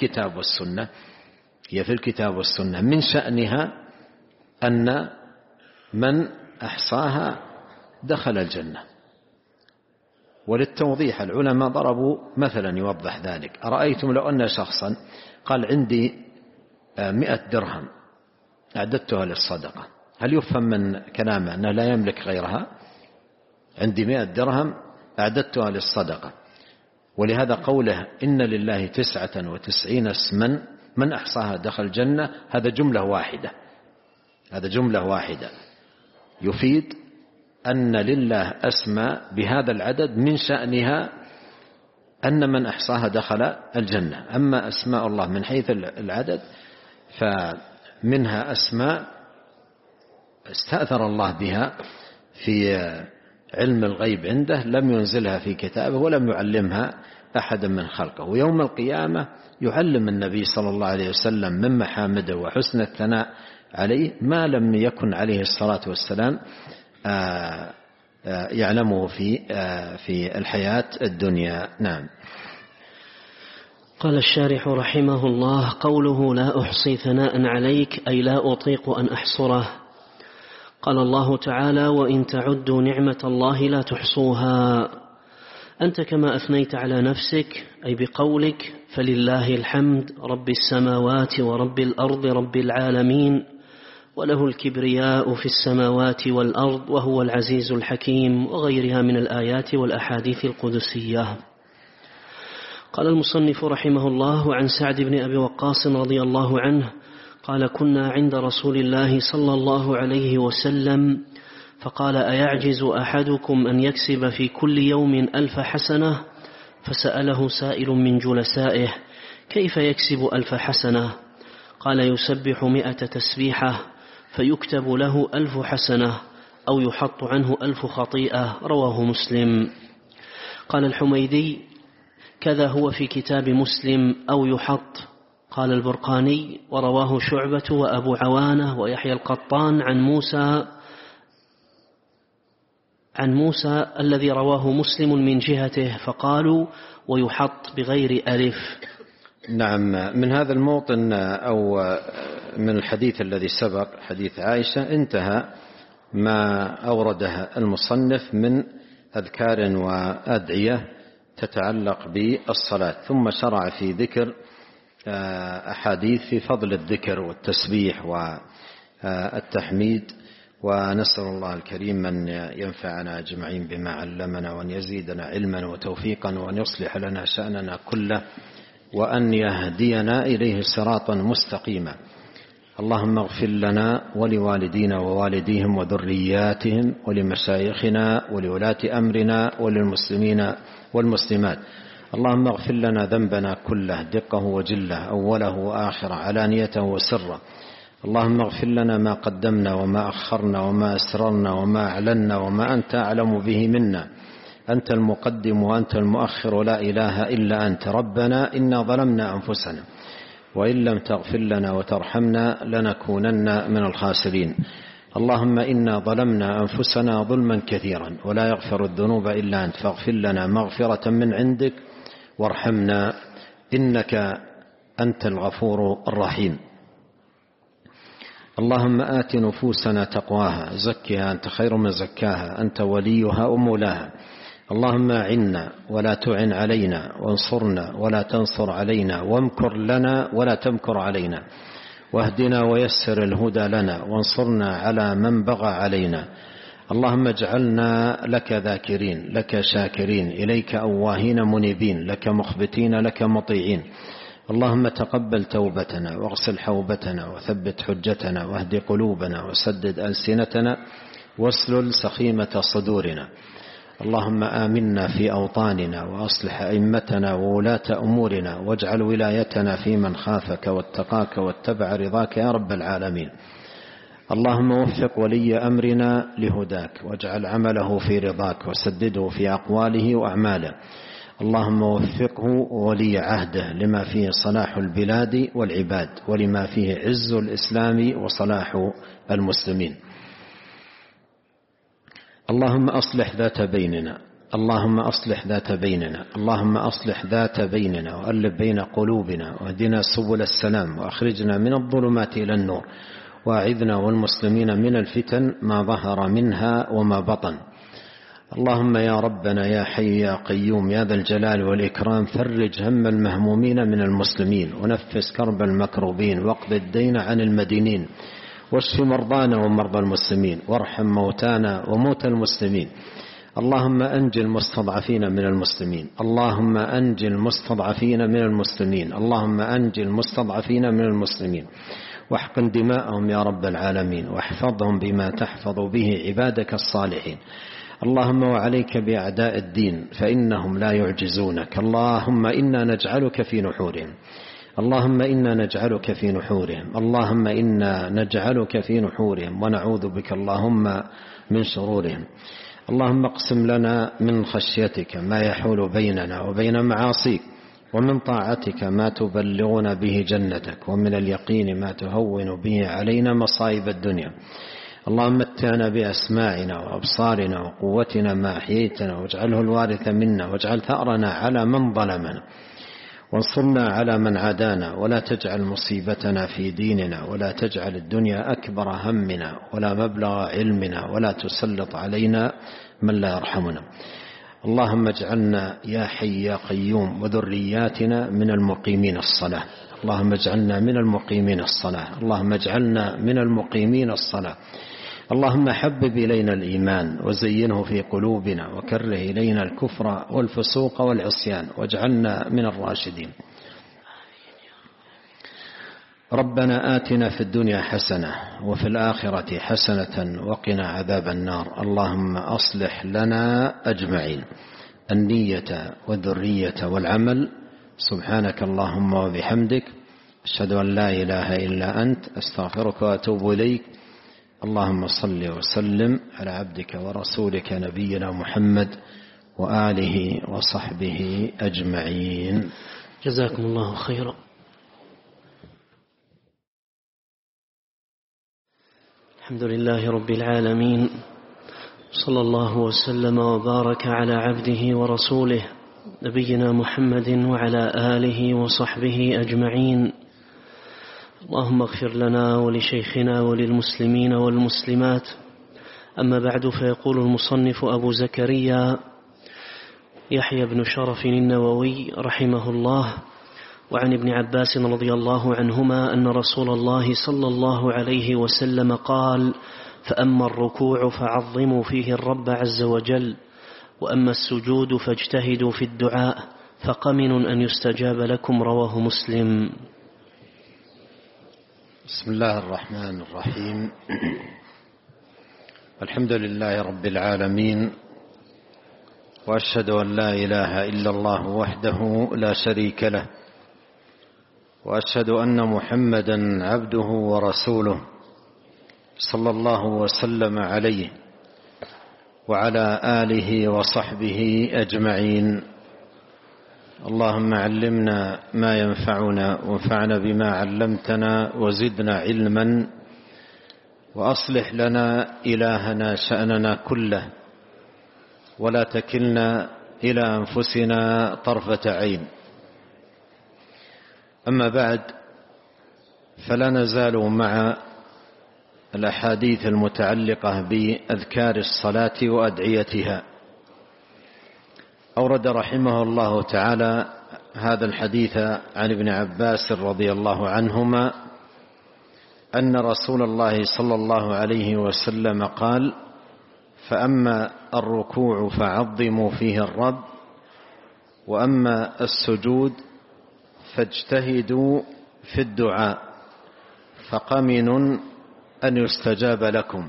الكتاب والسنة من شأنها أن من أحصاها دخل الجنة. وللتوضيح العلماء ضربوا مثلا يوضح ذلك. أرأيتم لو أن شخصا قال عندي 100 درهم أعددتها للصدقة، هل يفهم من كلامه أنه لا يملك غيرها؟ عندي 100 درهم أعددتها للصدقة. ولهذا قوله إن لله 99 اسما من أحصاها دخل الجنة هذا جملة واحدة يفيد أن لله أسماء بهذا العدد من شأنها أن من أحصاها دخل الجنة. أما أسماء الله من حيث العدد فمنها أسماء استأثر الله بها في علم الغيب عنده، لم ينزلها في كتابه ولم يعلمها أحدا من خلقه. ويوم القيامة يعلم النبي صلى الله عليه وسلم من محامده وحسن الثناء عليه ما لم يكن عليه الصلاة والسلام يعلمه في الحياة الدنيا. نعم. قال الشارح رحمه الله: قوله لا أحصي ثناء عليك أي لا أطيق أن أحصره. قال الله تعالى: وإن تعدوا نعمة الله لا تحصوها. أنت كما أثنيت على نفسك، أي بقولك: فلله الحمد رب السماوات ورب الأرض رب العالمين، وله الكبرياء في السماوات والأرض وهو العزيز الحكيم، وغيرها من الآيات والأحاديث القدسية. قال المصنف رحمه الله: عن سعد بن أبي وقاص رضي الله عنه قال: كنا عند رسول الله صلى الله عليه وسلم فقال: أيعجز أحدكم أن يكسب في كل يوم 1000 حسنة؟ فسأله سائل من جلسائه: كيف يكسب 1000 حسنة؟ قال: يسبح 100 تسبيحة فيكتب له 1000 حسنة، أو يحط عنه 1000 خطيئة. رواه مسلم. قال الحميدي: كذا هو في كتاب مسلم، أو يحط. قال البرقاني: ورواه شعبة وأبو عوانة ويحيى القطان عن موسى الذي رواه مسلم من جهته، فقالوا: ويحط بغير ألف. نعم. من هذا الموطن أو من الحديث الذي سبق حديث عائشة انتهى ما أوردها المصنف من أذكار وأدعية تتعلق بالصلاة، ثم شرع في ذكر أحاديث في فضل الذكر والتسبيح والتحميد. ونسأل الله الكريم أن ينفعنا أجمعين بما علمنا، وأن يزيدنا علما وتوفيقا، وأن يصلح لنا شأننا كله، وأن يهدينا إليه صراطا مستقيما. اللهم اغفر لنا ولوالدينا ووالديهم وذرياتهم ولمشايخنا ولولاة أمرنا وللمسلمين والمسلمات. اللهم اغفر لنا ذنبنا كله دقه وجله، أوله وآخره، علانيته وسره. اللهم اغفر لنا ما قدمنا وما أخرنا وما أسررنا وما أعلنا وما أنت أعلم به منا. أنت المقدم وأنت المؤخر، لا إله إلا أنت. ربنا إنا ظلمنا أنفسنا، وإن لم تغفر لنا وترحمنا لنكونن من الخاسرين. اللهم إنا ظلمنا أنفسنا ظلما كثيرا، ولا يغفر الذنوب إلا أنت، فاغفر لنا مغفرة من عندك وارحمنا، إنك أنت الغفور الرحيم. اللهم آت نفوسنا تقواها، زكها أنت خير من زكاها، أنت وليها ومولاها. اللهم أعنا ولا تعن علينا، وانصرنا ولا تنصر علينا، وامكر لنا ولا تمكر علينا، واهدنا ويسر الهدى لنا، وانصرنا على من بغى علينا. اللهم اجعلنا لك ذاكرين، لك شاكرين، إليك أواهين منيبين، لك مخبتين، لك مطيعين. اللهم تقبل توبتنا، واغسل حوبتنا، وثبت حجتنا، واهد قلوبنا، وسدد ألسنتنا، واسلل سخيمة صدورنا. اللهم آمنا في أوطاننا، وأصلح أئمتنا وولاة أمورنا، واجعل ولايتنا في من خافك واتقاك واتبع رضاك يا رب العالمين. اللهم وفق ولي أمرنا لهداك، واجعل عمله في رضاك، وسدده في أقواله وأعماله. اللهم وفقه ولي عهده لما فيه صلاح البلاد والعباد، ولما فيه عز الإسلام وصلاح المسلمين. اللهم أصلح ذات بيننا، اللهم أصلح ذات بيننا، اللهم أصلح ذات بيننا، وألف بين قلوبنا، واهدنا سبل السلام، وأخرجنا من الظلمات إلى النور، وأعذنا والمسلمين من الفتن ما ظهر منها وما بطن. اللهم يا ربنا يا حي يا قيوم يا ذا الجلال والإكرام، فرج هم المهمومين من المسلمين، ونفس كرب المكروبين، واقض الدين عن المدينين، واشف مرضانا ومرضى المسلمين، وارحم موتانا وموتى المسلمين. اللهم أنجِ المستضعفين من المسلمين، اللهم أنجِ المستضعفين من المسلمين، اللهم أنجِ المستضعفين من المسلمين، واحقن دماءهم يا رب العالمين، واحفظهم بما تحفظ به عبادك الصالحين. اللهم وعليك بأعداء الدين فإنهم لا يعجزونك. اللهم إنا نجعلك في نحورهم، اللهم إنا نجعلك في نحورهم، اللهم إنا نجعلك في نحورهم، ونعوذ بك اللهم من شرورهم. اللهم اقسم لنا من خشيتك ما يحول بيننا وبين معاصيك، ومن طاعتك ما تبلغنا به جنتك، ومن اليقين ما تهون به علينا مصائب الدنيا. اللهم متعنا بأسماعنا وأبصارنا وقوتنا ما أحييتنا، واجعله الوارث منا، واجعل ثأرنا على من ظلمنا، وانصرنا على من عادانا، ولا تجعل مصيبتنا في ديننا، ولا تجعل الدنيا أكبر همنا ولا مبلغ علمنا، ولا تسلط علينا من لا يرحمنا. اللهم اجعلنا يا حي يا قيوم وذرياتنا من المقيمين الصلاة. اللهم اجعلنا من المقيمين الصلاة. اللهم اجعلنا من المقيمين الصلاة. اللهم حبب إلينا الإيمان وزينه في قلوبنا وكره إلينا الكفر والفسوق والعصيان واجعلنا من الراشدين. ربنا آتنا في الدنيا حسنة وفي الآخرة حسنة وقنا عذاب النار. اللهم أصلح لنا أجمعين النية والذرية والعمل. سبحانك اللهم وبحمدك، أشهد أن لا إله إلا أنت، أستغفرك وأتوب إليك. اللهم صل وسلم على عبدك ورسولك نبينا محمد وآله وصحبه أجمعين. جزاكم الله خيرا. الحمد لله رب العالمين، صلى الله وسلم وبارك على عبده ورسوله نبينا محمد وعلى آله وصحبه أجمعين. اللهم اغفر لنا ولشيخنا وللمسلمين والمسلمات. أما بعد، فيقول المصنف أبو زكريا يحيى بن شرف النووي رحمه الله: وعن ابن عباس رضي الله عنهما أن رسول الله صلى الله عليه وسلم قال: فأما الركوع فعظموا فيه الرب عز وجل، وأما السجود فاجتهدوا في الدعاء، فقمن أن يستجاب لكم. رواه مسلم. بسم الله الرحمن الرحيم. الحمد لله رب العالمين، وأشهد أن لا إله إلا الله وحده لا شريك له، وأشهد أن محمدا عبده ورسوله صلى الله وسلم عليه وعلى آله وصحبه أجمعين. اللهم علمنا ما ينفعنا وانفعنا بما علمتنا وزدنا علما، وأصلح لنا إلهنا شأننا كله، ولا تكلنا إلى أنفسنا طرفة عين. أما بعد، فلا نزال مع الأحاديث المتعلقة بأذكار الصلاة وأدعيتها. أورد رحمه الله تعالى هذا الحديث عن ابن عباس رضي الله عنهما أن رسول الله صلى الله عليه وسلم قال: فأما الركوع فعظموا فيه الرب، وأما السجود فاجتهدوا في الدعاء، فقمن أن يستجاب لكم.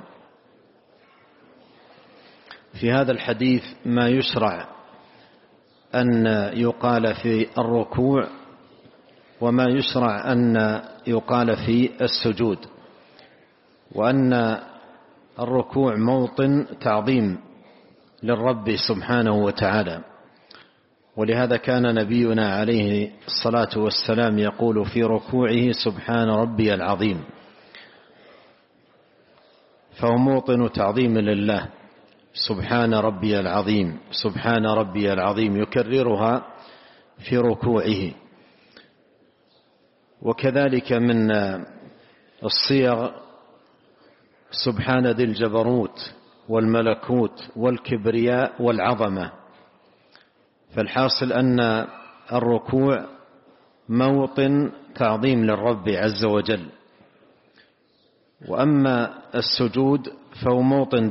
في هذا الحديث ما يشرع أن يقال في الركوع، وما يشرع أن يقال في السجود، وأن الركوع موطن تعظيم للرب سبحانه وتعالى. ولهذا كان نبينا عليه الصلاة والسلام يقول في ركوعه: سبحان ربي العظيم. فهو موطن تعظيم لله، سبحان ربي العظيم، سبحان ربي العظيم، يكررها في ركوعه. وكذلك من الصيغ سبحان ذي الجبروت والملكوت والكبرياء والعظمة. فالحاصل أن الركوع موطن تعظيم للرب عز وجل، وأما السجود فهو موطن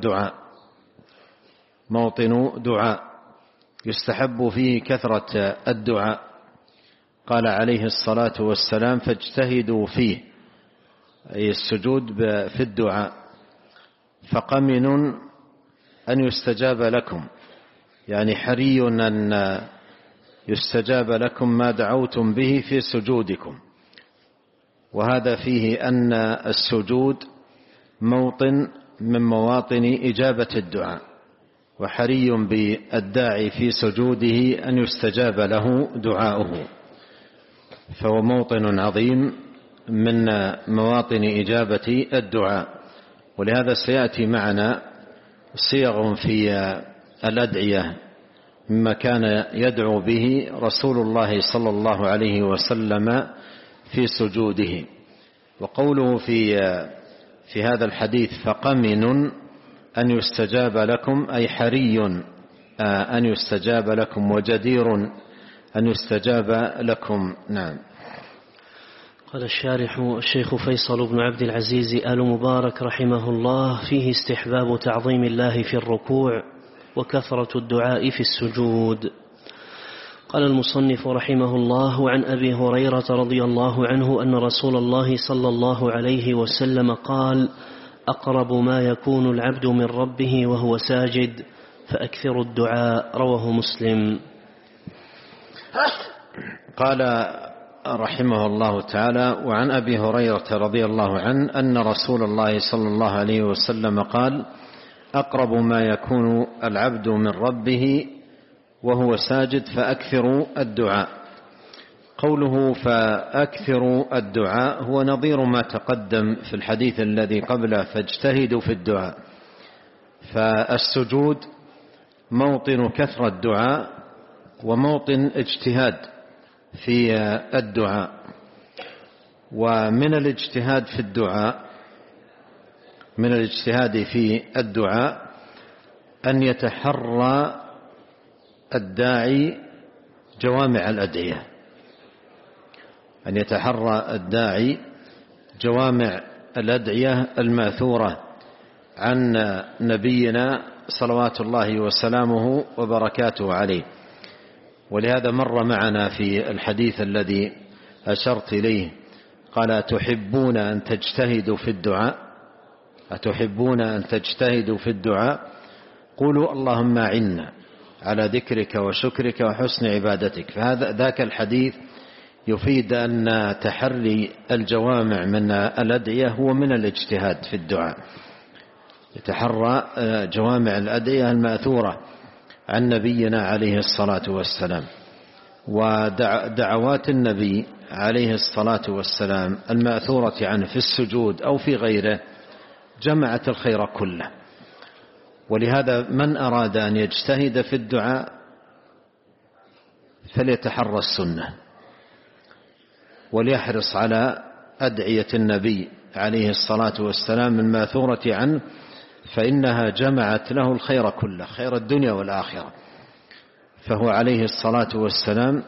دعاء يستحب فيه كثرة الدعاء. قال عليه الصلاة والسلام: فاجتهدوا فيه، أي السجود في الدعاء، فقمن أن يستجاب لكم، يعني حري أن يستجاب لكم ما دعوتم به في سجودكم. وهذا فيه أن السجود موطن من مواطن إجابة الدعاء، وحري بالداعي في سجوده أن يستجاب له دعاؤه، فهو موطن عظيم من مواطن إجابة الدعاء. ولهذا سيأتي معنا صيغ في الأدعية مما كان يدعو به رسول الله صلى الله عليه وسلم في سجوده. وقوله في هذا الحديث: فقمن أن يستجاب لكم، أي حري أن يستجاب لكم وجدير أن يستجاب لكم. نعم. قال الشارح الشيخ فيصل بن عبد العزيز آل مبارك رحمه الله: فيه استحباب تعظيم الله في الركوع وكثرة الدعاء في السجود. قال المصنف رحمه الله: وعن أبي هريرة رضي الله عنه أن رسول الله صلى الله عليه وسلم قال: أقرب ما يكون العبد من ربه وهو ساجد فأكثر الدعاء. رواه مسلم. قال رحمه الله تعالى: وعن أبي هريرة رضي الله عنه أن رسول الله صلى الله عليه وسلم قال: أقرب ما يكون العبد من ربه وهو ساجد فأكثروا الدعاء. قوله فأكثروا الدعاء هو نظير ما تقدم في الحديث الذي قبله: فاجتهدوا في الدعاء. فالسجود موطن كثرة الدعاء وموطن اجتهاد في الدعاء. ومن الاجتهاد في الدعاء أن يتحرى الداعي جوامع الأدعية، أن يتحرى الداعي جوامع الأدعية الماثورة عن نبينا صلوات الله وسلامه وبركاته عليه. ولهذا مر معنا في الحديث الذي أشرت إليه قال: أتحبون أن تجتهدوا في الدعاء؟ أتحبون أن تجتهدوا في الدعاء؟ قولوا اللهم أعنا على ذكرك وشكرك وحسن عبادتك. فهذا ذاك الحديث يفيد أن تحري الجوامع من الأدعية هو من الاجتهاد في الدعاء. يتحرى جوامع الأدعية الماثورة عن نبينا عليه الصلاة والسلام. ودعوات النبي عليه الصلاة والسلام الماثورة عنه في السجود أو في غيره جمعت الخير كله. ولهذا من أراد أن يجتهد في الدعاء فليتحرى السنة وليحرص على أدعية النبي عليه الصلاة والسلام الماثورة عنه، فإنها جمعت له الخير كله، خير الدنيا والآخرة. فهو عليه الصلاة والسلام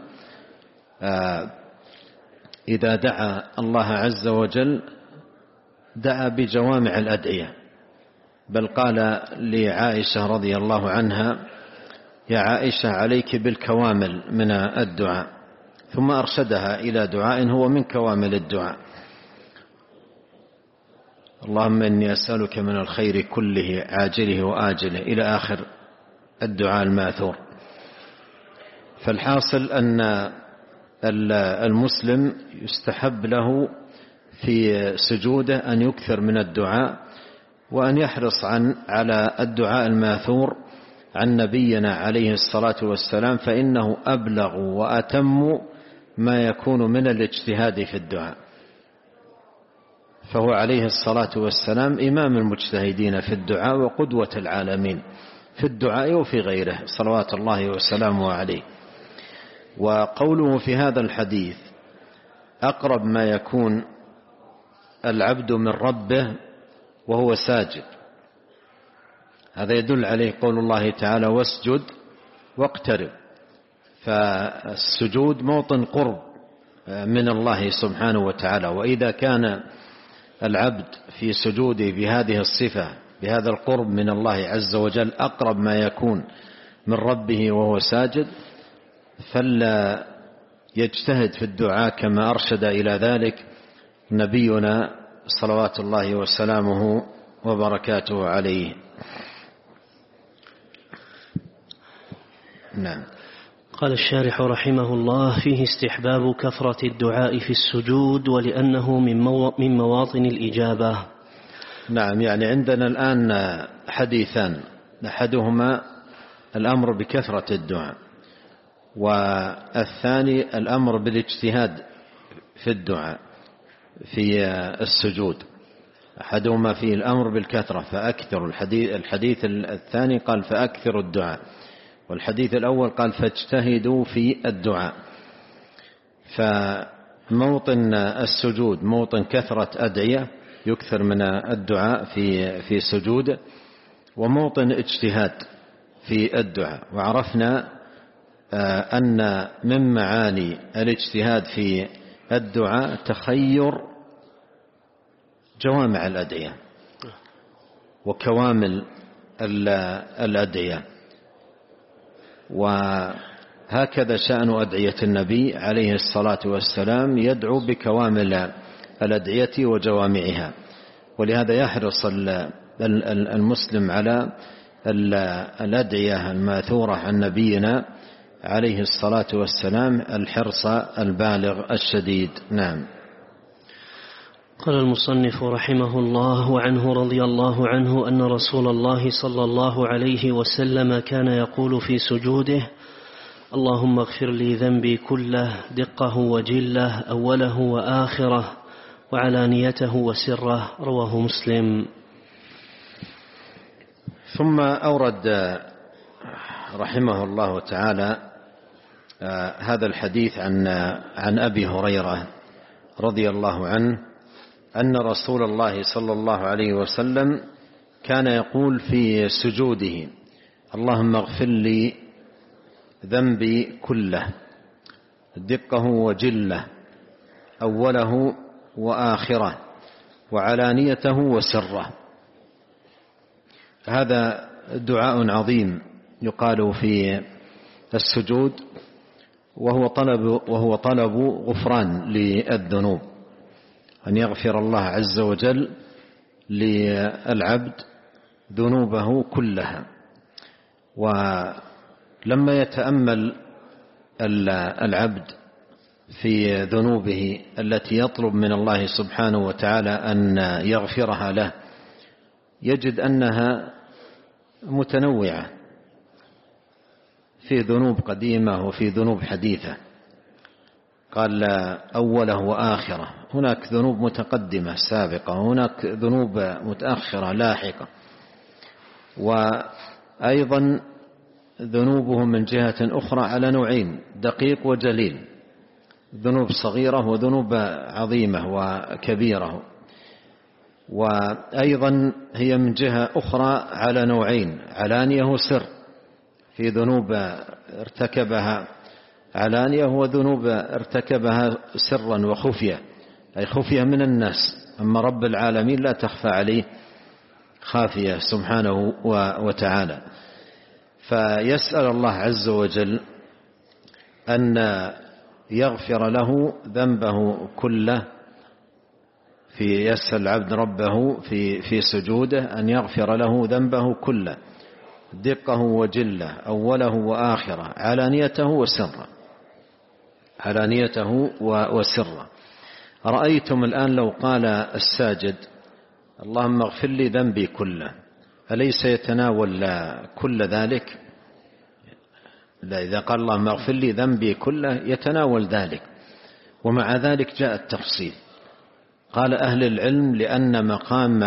إذا دعا الله عز وجل دعا بجوامع الأدعية، بل قال لعائشة رضي الله عنها: يا عائشة عليك بالكوامل من الدعاء. ثم أرشدها إلى دعاء هو من كوامل الدعاء: اللهم إني أسألك من الخير كله عاجله وآجله، إلى آخر الدعاء الماثور. فالحاصل أن المسلم يستحب له في سجوده أن يكثر من الدعاء، وأن يحرص على الدعاء الماثور عن نبينا عليه الصلاة والسلام، فإنه أبلغ وأتم ما يكون من الاجتهاد في الدعاء. فهو عليه الصلاة والسلام إمام المجتهدين في الدعاء وقدوة العالمين في الدعاء وفي غيره صلوات الله وسلامه عليه. وقوله في هذا الحديث أقرب ما يكون العبد من ربه وهو ساجد، هذا يدل عليه قول الله تعالى: واسجد واقترب. فالسجود موطن قرب من الله سبحانه وتعالى. وإذا كان العبد في سجوده بهذه الصفة، بهذا القرب من الله عز وجل، أقرب ما يكون من ربه وهو ساجد، فلا يجتهد في الدعاء كما أرشد إلى ذلك نبينا صلوات الله وسلامه وبركاته عليه. نعم. قال الشارح رحمه الله: فيه استحباب كثرة الدعاء في السجود، ولأنه من مواطن الإجابة. نعم، يعني عندنا الآن حديثان: أحدهما الأمر بكثرة الدعاء، والثاني الأمر بالاجتهاد في الدعاء في السجود. أحدهما فيه الأمر بالكثرة فأكثر، الحديث الثاني قال فأكثر الدعاء، والحديث الأول قال فاجتهدوا في الدعاء. فموطن السجود موطن كثرة أدعية يكثر من الدعاء في سجود، وموطن اجتهاد في الدعاء. وعرفنا أن من معاني الاجتهاد في الدعاء تخير جوامع الأدعية وكوامل الأدعية، وهكذا شأن أدعية النبي عليه الصلاة والسلام، يدعو بكوامل الأدعية وجوامعها. ولهذا يحرص المسلم على الأدعية الماثورة عن نبينا عليه الصلاة والسلام الحرص البالغ الشديد. نعم. قال المصنف رحمه الله: وعنه رضي الله عنه أن رسول الله صلى الله عليه وسلم كان يقول في سجوده: اللهم اغفر لي ذنبي كله دقه وجله أوله وآخره وعلانيته وسره. رواه مسلم. ثم أورد رحمه الله تعالى هذا الحديث عن أبي هريرة رضي الله عنه أن رسول الله صلى الله عليه وسلم كان يقول في سجوده: اللهم اغفر لي ذنبي كله دقه وجله أوله وآخره وعلانيته وسره. هذا دعاء عظيم يقال في السجود، وهو طلب غفران للذنوب، أن يغفر الله عز وجل للعبد ذنوبه كلها. ولما يتأمل العبد في ذنوبه التي يطلب من الله سبحانه وتعالى أن يغفرها له، يجد أنها متنوعة، في ذنوب قديمة وفي ذنوب حديثة. قال أوله وآخرة، هناك ذنوب متقدمة سابقة، هناك ذنوب متأخرة لاحقة. وأيضا ذنوبهم من جهة أخرى على نوعين: دقيق وجليل، ذنوب صغيرة وذنوب عظيمة وكبيرة. وأيضا هي من جهة أخرى على نوعين: علانية وسر، في ذنوب ارتكبها علانية وذنوب ارتكبها سرا وخفية، أي خفية من الناس، أما رب العالمين لا تخفى عليه خافية سبحانه وتعالى. فيسأل الله عز وجل أن يغفر له ذنبه كله، يسأل العبد ربه في سجوده أن يغفر له ذنبه كله دقه وجله أوله وآخره علانيته وسره. علانيته وسره. رأيتم الآن لو قال الساجد: اللهم اغفر لي ذنبي كله، أليس يتناول كل ذلك؟ لا، إذا قال اللهم اغفر لي ذنبي كله يتناول ذلك. ومع ذلك جاء التفصيل. قال أهل العلم: لأن مقام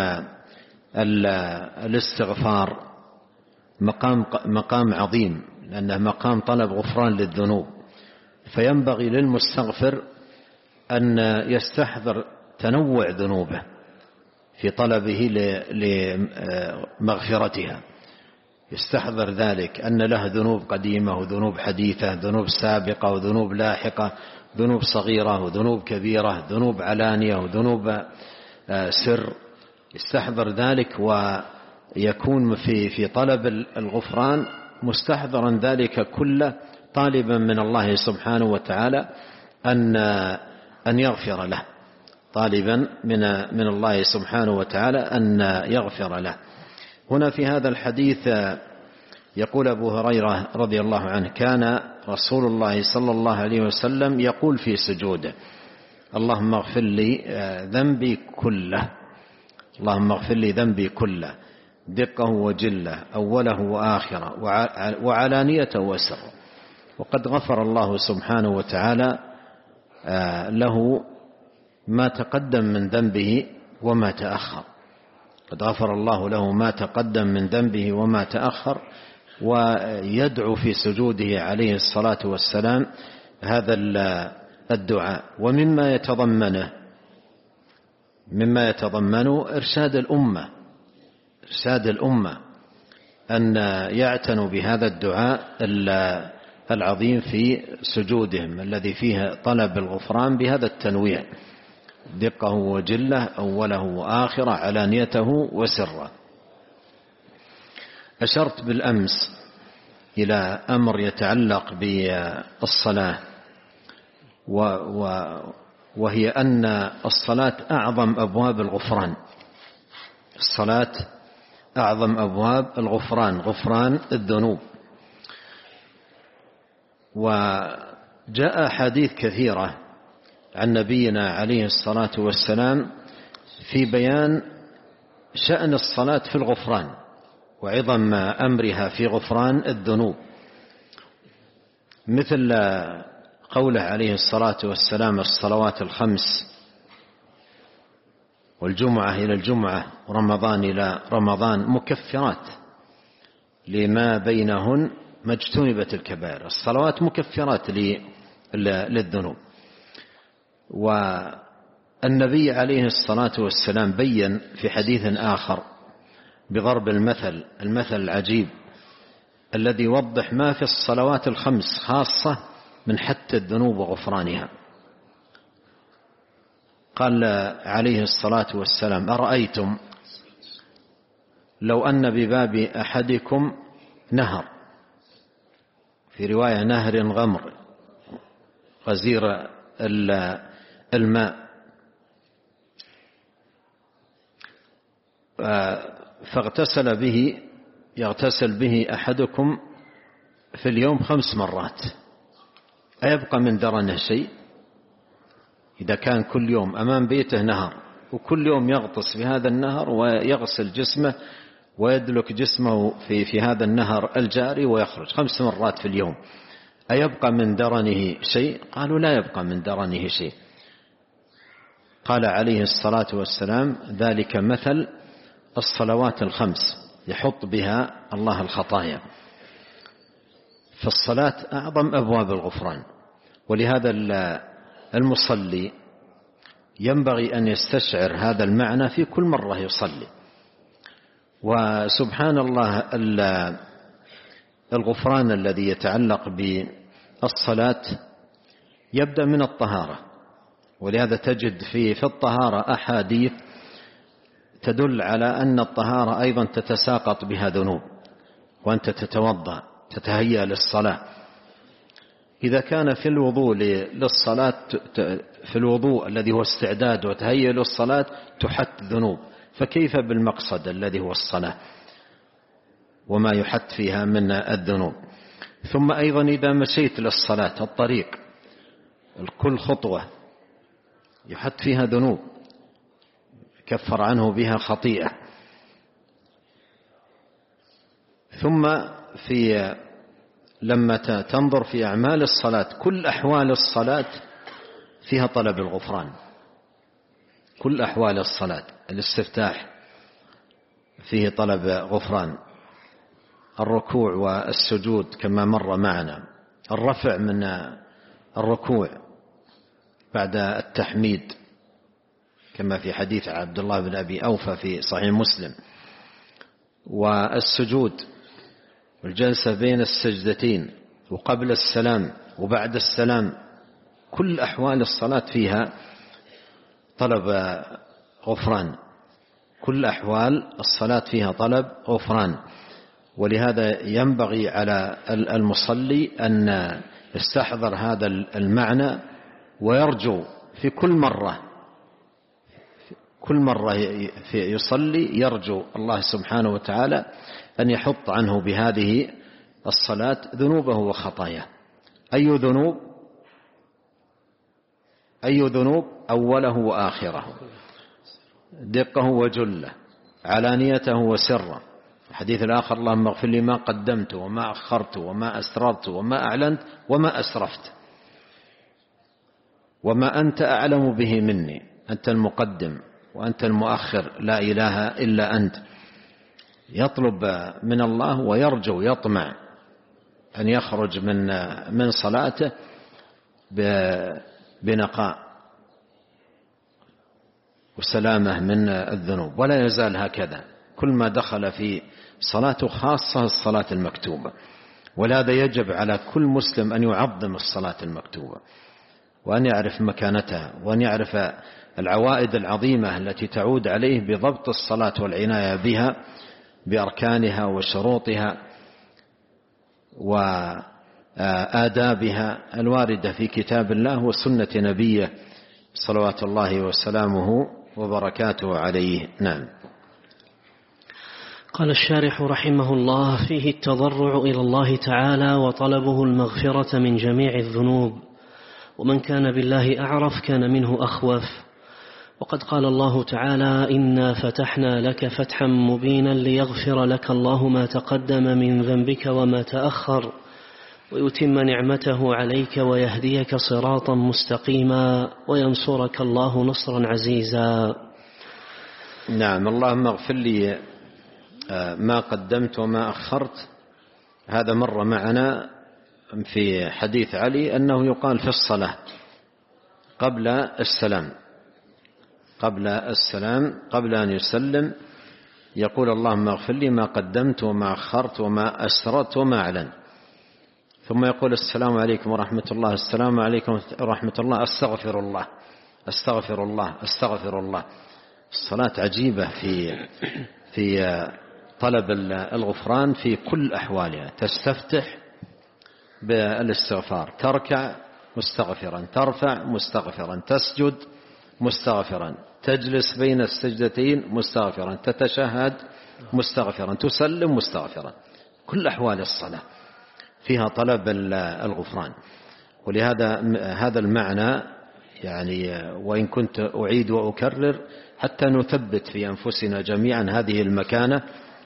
الاستغفار مقام عظيم، لأنه مقام طلب غفران للذنوب، فينبغي للمستغفر أن يستحضر تنوع ذنوبه في طلبه لمغفرتها، يستحضر ذلك أن له ذنوب قديمة وذنوب حديثة، ذنوب سابقة وذنوب لاحقة، ذنوب صغيرة وذنوب كبيرة، ذنوب علانية وذنوب سر. يستحضر ذلك ويكون في طلب الغفران مستحضرا ذلك كله، طالبا من الله سبحانه وتعالى أن يغفر له، طالبا من الله سبحانه وتعالى أن يغفر له. هنا في هذا الحديث يقول أبو هريرة رضي الله عنه: كان رسول الله صلى الله عليه وسلم يقول في سجوده: اللهم اغفر لي ذنبي كله، اللهم اغفر لي ذنبي كله دقه وجله أوله وآخره وعلانيته وسره. وقد غفر الله سبحانه وتعالى له ما تقدم من ذنبه وما تأخر، قد غفر الله له ما تقدم من ذنبه وما تأخر. ويدعو في سجوده عليه الصلاة والسلام هذا الدعاء. ومما يتضمنه إرشاد الأمة أن يعتنوا بهذا الدعاء العظيم في سجودهم الذي فيه طلب الغفران بهذا التنويع: دقه وجله، أوله وآخره، علانيته وسره. أشرت بالأمس إلى أمر يتعلق بالصلاة، وهي أن الصلاة أعظم أبواب الغفران. الصلاة أعظم أبواب الغفران، غفران الذنوب. وجاء أحاديث كثيرة عن نبينا عليه الصلاة والسلام في بيان شأن الصلاة في الغفران وعظم أمرها في غفران الذنوب، مثل قوله عليه الصلاة والسلام: الصلوات الخمس والجمعة إلى الجمعة ورمضان إلى رمضان مكفرات لما بينهن ما اجتنبت الكبائر. الصلوات مكفرات للذنوب. والنبي عليه الصلاة والسلام بين في حديث آخر بضرب المثل العجيب الذي يوضح ما في الصلوات الخمس خاصة من حتى الذنوب وغفرانها. قال عليه الصلاة والسلام: أرأيتم لو أن بباب أحدكم نهر، في رواية نهر غمر غزير الماء، يغتسل به أحدكم في اليوم 5 مرات، أيبقى من درنه شيء؟ إذا كان كل يوم أمام بيته نهر وكل يوم يغطس في هذا النهر ويغسل جسمه ويدلك جسمه في هذا النهر الجاري ويخرج 5 مرات في اليوم، أيبقى من درنه شيء؟ قالوا: لا يبقى من درنه شيء. قال عليه الصلاة والسلام: ذلك مثل الصلوات الخمس يحط بها الله الخطايا. فالصلاة أعظم أبواب الغفران، ولهذا المصلي ينبغي أن يستشعر هذا المعنى في كل مرة يصلي. وسبحان الله، الغفران الذي يتعلق بالصلاة يبدأ من الطهارة، ولهذا تجد في الطهارة أحاديث تدل على أن الطهارة أيضا تتساقط بها ذنوب. وأنت تتوضأ تتهيأ للصلاة، إذا كان في الوضوء للصلاة، في الوضوء الذي هو استعداد وتهيأ للصلاة تحت ذنوب، فكيف بالمقصد الذي هو الصلاة وما يحت فيها من الذنوب؟ ثم أيضا إذا مشيت للصلاة الطريق، كل خطوة يحت فيها ذنوب كفر عنه بها خطيئة. ثم لما تنظر في أعمال الصلاة، كل أحوال الصلاة فيها طلب الغفران، كل أحوال الصلاة. الاستفتاح فيه طلب غفران، الركوع والسجود كما مر معنا، الرفع من الركوع بعد التحميد كما في حديث عبد الله بن أبي أوفى في صحيح مسلم، والسجود والجلسة بين السجدتين وقبل السلام وبعد السلام، كل أحوال الصلاة فيها طلب غفران، كل أحوال الصلاة فيها طلب غفران. ولهذا ينبغي على المصلي أن يستحضر هذا المعنى ويرجو في كل مرة يصلي يرجو الله سبحانه وتعالى أن يحط عنه بهذه الصلاة ذنوبه وخطاياه. أي ذنوب؟ أوله وآخره، دقه وجله، علانيته وسره. الحديث الآخر: اللهم اغفر لي ما قدمت وما أخرت وما أسررت وما أعلنت وما أسرفت وما أنت أعلم به مني، أنت المقدم وأنت المؤخر، لا إله إلا أنت. يطلب من الله ويرجو يطمع أن يخرج من صلاته بنقاء وسلامة من الذنوب، ولا يزال هكذا كل ما دخل في صلاته، خاصة الصلاة المكتوبة. ولهذا يجب على كل مسلم أن يعظم الصلاة المكتوبة، وأن يعرف مكانتها، وأن يعرف العوائد العظيمة التي تعود عليه بضبط الصلاة والعناية بها بأركانها وشروطها وآدابها الواردة في كتاب الله وسنة نبيه صلوات الله وسلامه وبركاته عليه. نعم. قال الشارح رحمه الله: فيه التضرع إلى الله تعالى وطلبه المغفرة من جميع الذنوب، ومن كان بالله أعرف كان منه أخوف. وقد قال الله تعالى: إنا فتحنا لك فتحا مبينا ليغفر لك الله ما تقدم من ذنبك وما تأخر ويتم نعمته عليك ويهديك صراطا مستقيما وينصرك الله نصرا عزيزا. نعم. اللهم اغفر لي ما قدمت وما أخرت. هذا مر معنا في حديث علي أنه يقال في الصلاة قبل السلام قبل أن يسلم يقول: اللهم اغفر لي ما قدمت وما أخرت وما أسررت وما أعلن. ثم يقول: السلام عليكم ورحمة الله، السلام عليكم ورحمة الله، أستغفر الله أستغفر الله أستغفر الله. الصلاة عجيبة في طلب الغفران في كل أحوالها. تستفتح بالاستغفار، تركع مستغفرا، ترفع مستغفرا، تسجد مستغفرا، تجلس بين السجدتين مستغفرا، تتشهد مستغفرا، تسلم مستغفرا. كل أحوال الصلاة فيها طلب الغفران. ولهذا هذا المعنى يعني وإن كنت أعيد وأكرر حتى نثبت في أنفسنا جميعا هذه المكانة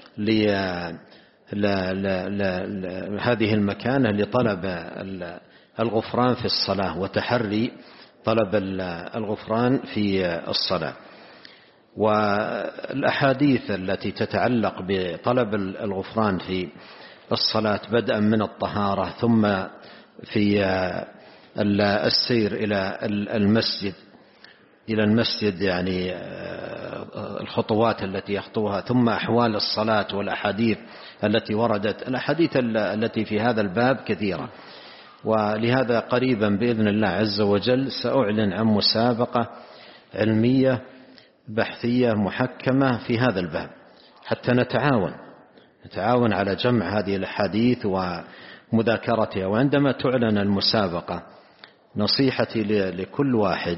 لطلب الغفران في الصلاة وتحري طلب الغفران في الصلاة. والأحاديث التي تتعلق بطلب الغفران في الصلاة بدءا من الطهارة، ثم في السير إلى المسجد يعني الخطوات التي يخطوها، ثم أحوال الصلاة والأحاديث التي وردت. الأحاديث التي في هذا الباب كثيرة. ولهذا قريبا بإذن الله عز وجل سأعلن عن مسابقة علمية بحثية محكمة في هذا الباب حتى نتعاون على جمع هذه الأحاديث ومذاكرتها. وعندما تعلن المسابقة نصيحتي لكل واحد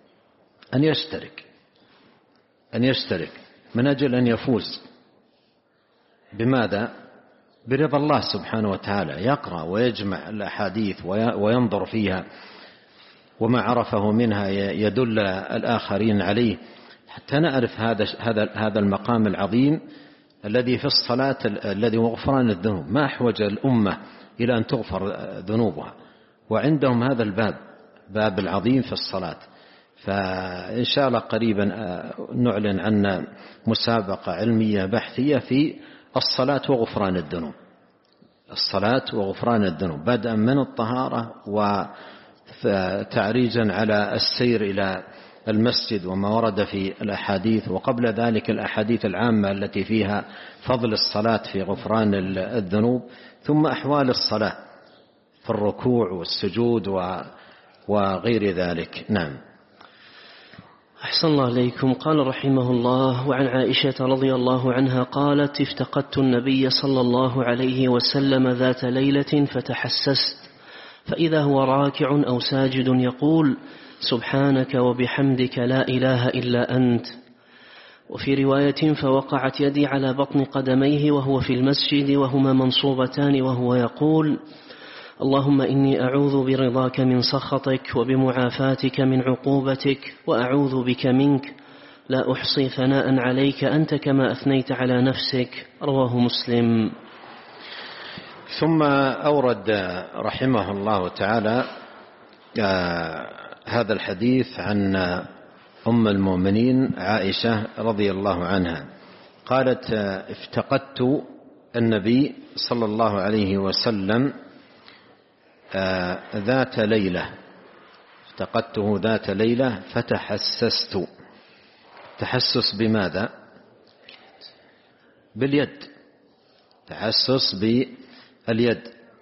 أن يشترك من أجل أن يفوز. بماذا؟ برضا الله سبحانه وتعالى. يقرأ ويجمع الأحاديث وينظر فيها، وما عرفه منها يدل الآخرين عليه، حتى نعرف هذا المقام العظيم الذي في الصلاة، الذي هو غفران الذنوب. ما أحوج الأمة إلى أن تغفر ذنوبها، وعندهم هذا الباب العظيم في الصلاة. فإن شاء الله قريبا نعلن عن مسابقة علمية بحثية في الصلاة وغفران الذنوب. الصلاة وغفران الذنوب بدءا من الطهارة وتعريجا على السير إلى المسجد وما ورد في الأحاديث، وقبل ذلك الأحاديث العامة التي فيها فضل الصلاة في غفران الذنوب، ثم أحوال الصلاة في الركوع والسجود وغير ذلك. نعم. أحسن الله إليكم. قال رحمه الله: وعن عائشة رضي الله عنها قالت: افتقدت النبي صلى الله عليه وسلم ذات ليلة فتحسست، فإذا هو راكع أو ساجد يقول: سبحانك وبحمدك لا إله إلا أنت. وفي رواية: فوقعت يدي على بطن قدميه وهو في المسجد وهما منصوبتان وهو يقول: اللهم إني أعوذ برضاك من سخطك وبمعافاتك من عقوبتك وأعوذ بك منك لا أحصي ثناء عليك أنت كما أثنيت على نفسك. رواه مسلم. ثم أورد رحمه الله تعالى هذا الحديث عن أم المؤمنين عائشة رضي الله عنها قالت: افتقدت النبي صلى الله عليه وسلم ذات ليلة، افتقدته ذات ليلة فتحسست. تحسس بماذا؟ باليد، تحسس باليد.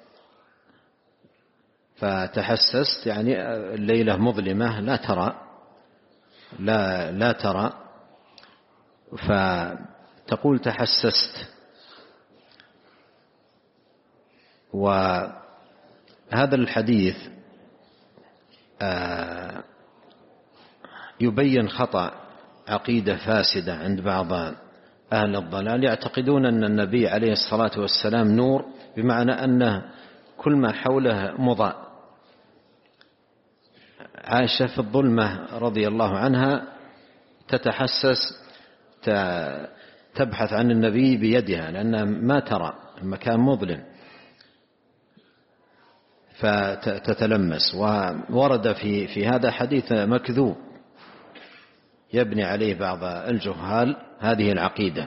فتحسست يعني الليلة مظلمة لا ترى، فتقول تحسست. وهذا الحديث يبين خطأ عقيدة فاسدة عند بعض أهل الضلال، يعتقدون أن النبي عليه الصلاة والسلام نور، بمعنى أن كل ما حوله مضاء. عائشة في الظلمة رضي الله عنها تتحسس، تبحث عن النبي بيدها لأنها ما ترى، المكان مظلم، فتتلمس. وورد في هذا حديث مكذوب يبني عليه بعض الجهال هذه العقيدة.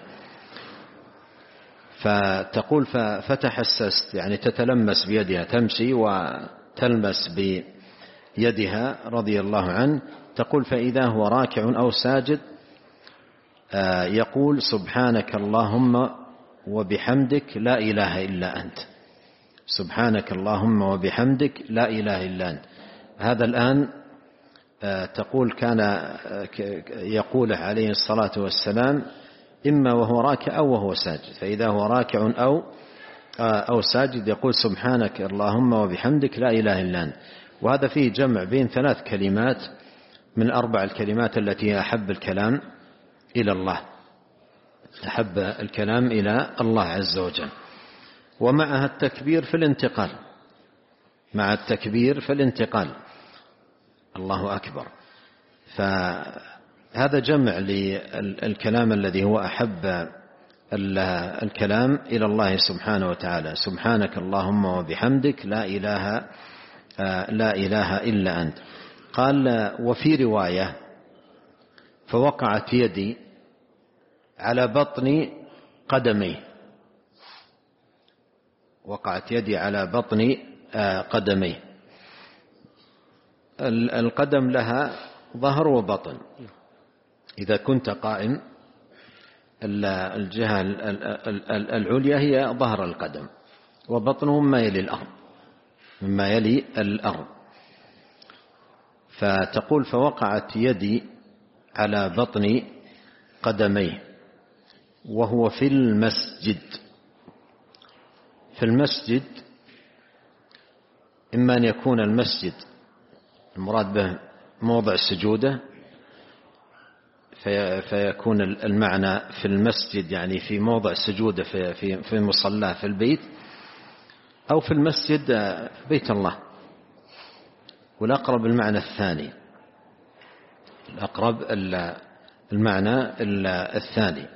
فتقول فتحسست يعني تتلمس بيدها، تمشي وتلمس بيدها رضي الله عنه. تقول فإذا هو راكع أو ساجد يقول سبحانك اللهم وبحمدك لا إله إلا أنت، سبحانك اللهم وبحمدك لا إله إلا أنت. هذا الآن تقول كان يقوله عليه الصلاة والسلام إما وهو راكع أو وهو ساجد، فإذا هو راكع أو ساجد يقول سبحانك اللهم وبحمدك لا إله إلا أنت. وهذا فيه جمع بين 3 كلمات من 4 الكلمات التي أحب الكلام إلى الله، أحب الكلام إلى الله عز وجل. ومعها التكبير في الانتقال، مع التكبير في الانتقال الله أكبر. فهذا جمع للكلام الذي هو أحب الكلام إلى الله سبحانه وتعالى، سبحانك اللهم وبحمدك لا إله إلا أنت. قال وفي رواية فوقعت يدي على بطن قدمي، وقعت يدي على بطن قدمي. القدم لها ظهر وبطن، إذا كنت قائم الجهة العليا هي ظهر القدم، وبطنه مما يلي الأرض. فتقول فوقعت يدي على بطن قدميه وهو في المسجد. في المسجد إما أن يكون المسجد المراد به موضع السجودة، فيكون المعنى في المسجد يعني في موضع السجودة في مصلاه في البيت، أو في المسجد بيت الله. والأقرب المعنى الثاني، الأقرب المعنى الثاني.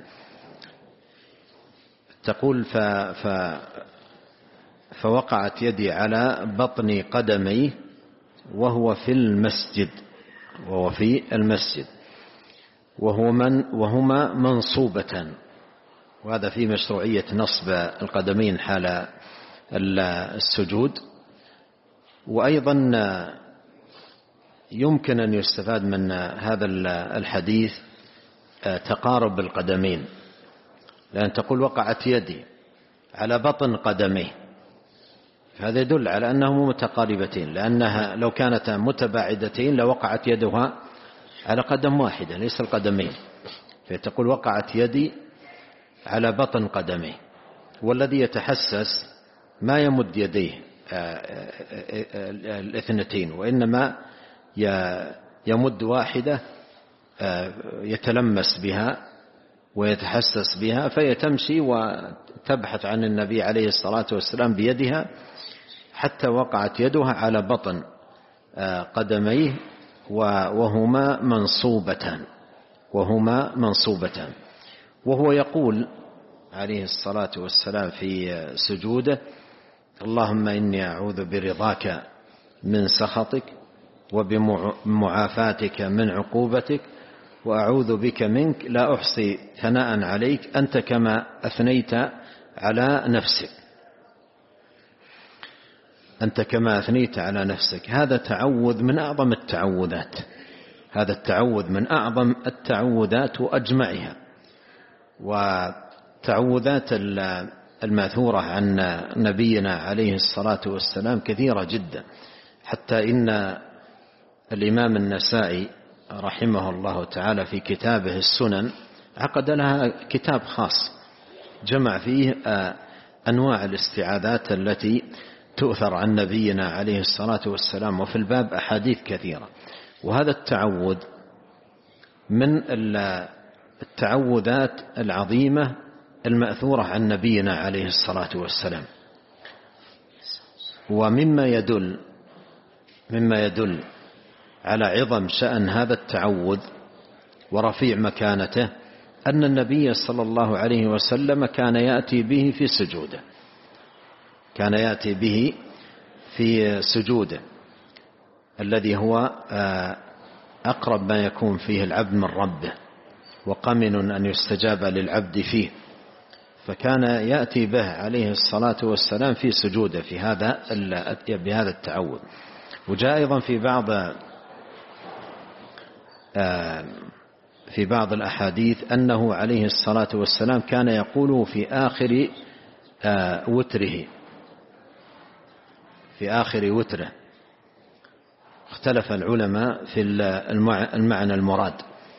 تقول فوقعت يدي على بطن قدمي وهو في المسجد، وهو في المسجد، وهما منصوبتان. وهذا في مشروعية نصب القدمين حال السجود. وأيضا يمكن أن يستفاد من هذا الحديث تقارب القدمين، لأن تقول وقعت يدي على بطن قدميه، هذا يدل على أنهما متقاربتين، لأنها لو كانتا متباعدتين لوقعت يدها على قدم واحدة ليس القدمين. فتقول وقعت يدي على بطن قدميه، والذي يتحسس ما يمد يديه الاثنتين، وإنما يمد واحدة يتلمس بها ويتحسس بها، فهي تمشي وتبحث عن النبي عليه الصلاة والسلام بيدها حتى وقعت يدها على بطن قدميه وهما منصوبتان. وهو يقول عليه الصلاة والسلام في سجوده اللهم إني أعوذ برضاك من سخطك وبمعافاتك من عقوبتك وأعوذ بك منك لا أحصي ثناء عليك أنت كما أثنيت على نفسك، أنت كما أثنيت على نفسك. هذا تعوذ من أعظم التعوذات، هذا التعوذ من أعظم التعوذات وأجمعها. التعوذات الماثورة عن نبينا عليه الصلاة والسلام كثيرة جدا، حتى إن الإمام النسائي رحمه الله تعالى في كتابه السنن عقد لها كتاب خاص جمع فيه أنواع الاستعاذات التي تؤثر عن نبينا عليه الصلاة والسلام، وفي الباب أحاديث كثيرة. وهذا التعوذ من التعوذات العظيمة المأثورة عن نبينا عليه الصلاة والسلام، ومما يدل على عظم شأن هذا التعوذ ورفيع مكانته أن النبي صلى الله عليه وسلم كان يأتي به في سجوده الذي هو أقرب ما يكون فيه العبد من ربه، وقمن أن يستجاب للعبد فيه، فكان يأتي به عليه الصلاة والسلام في سجوده بهذا التعوذ. وجاء أيضا في بعض الأحاديث أنه عليه الصلاة والسلام كان يقوله في آخر وتره. اختلف العلماء في المعنى المراد،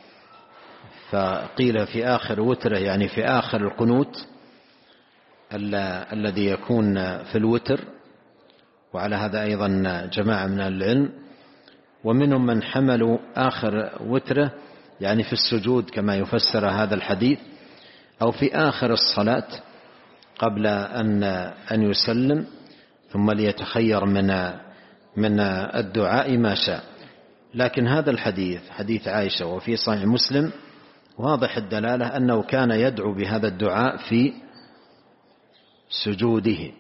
فقيل في آخر وتره يعني في آخر القنوت الذي يكون في الوتر، وعلى هذا أيضا جماعة من العلم، ومنهم من حملوا آخر وتره يعني في السجود كما يفسر هذا الحديث، أو في آخر الصلاة قبل أن يسلم، ثم ليتخير من الدعاء ما شاء. لكن هذا الحديث حديث عائشة وفي صحيح مسلم واضح الدلالة أنه كان يدعو بهذا الدعاء في سجوده،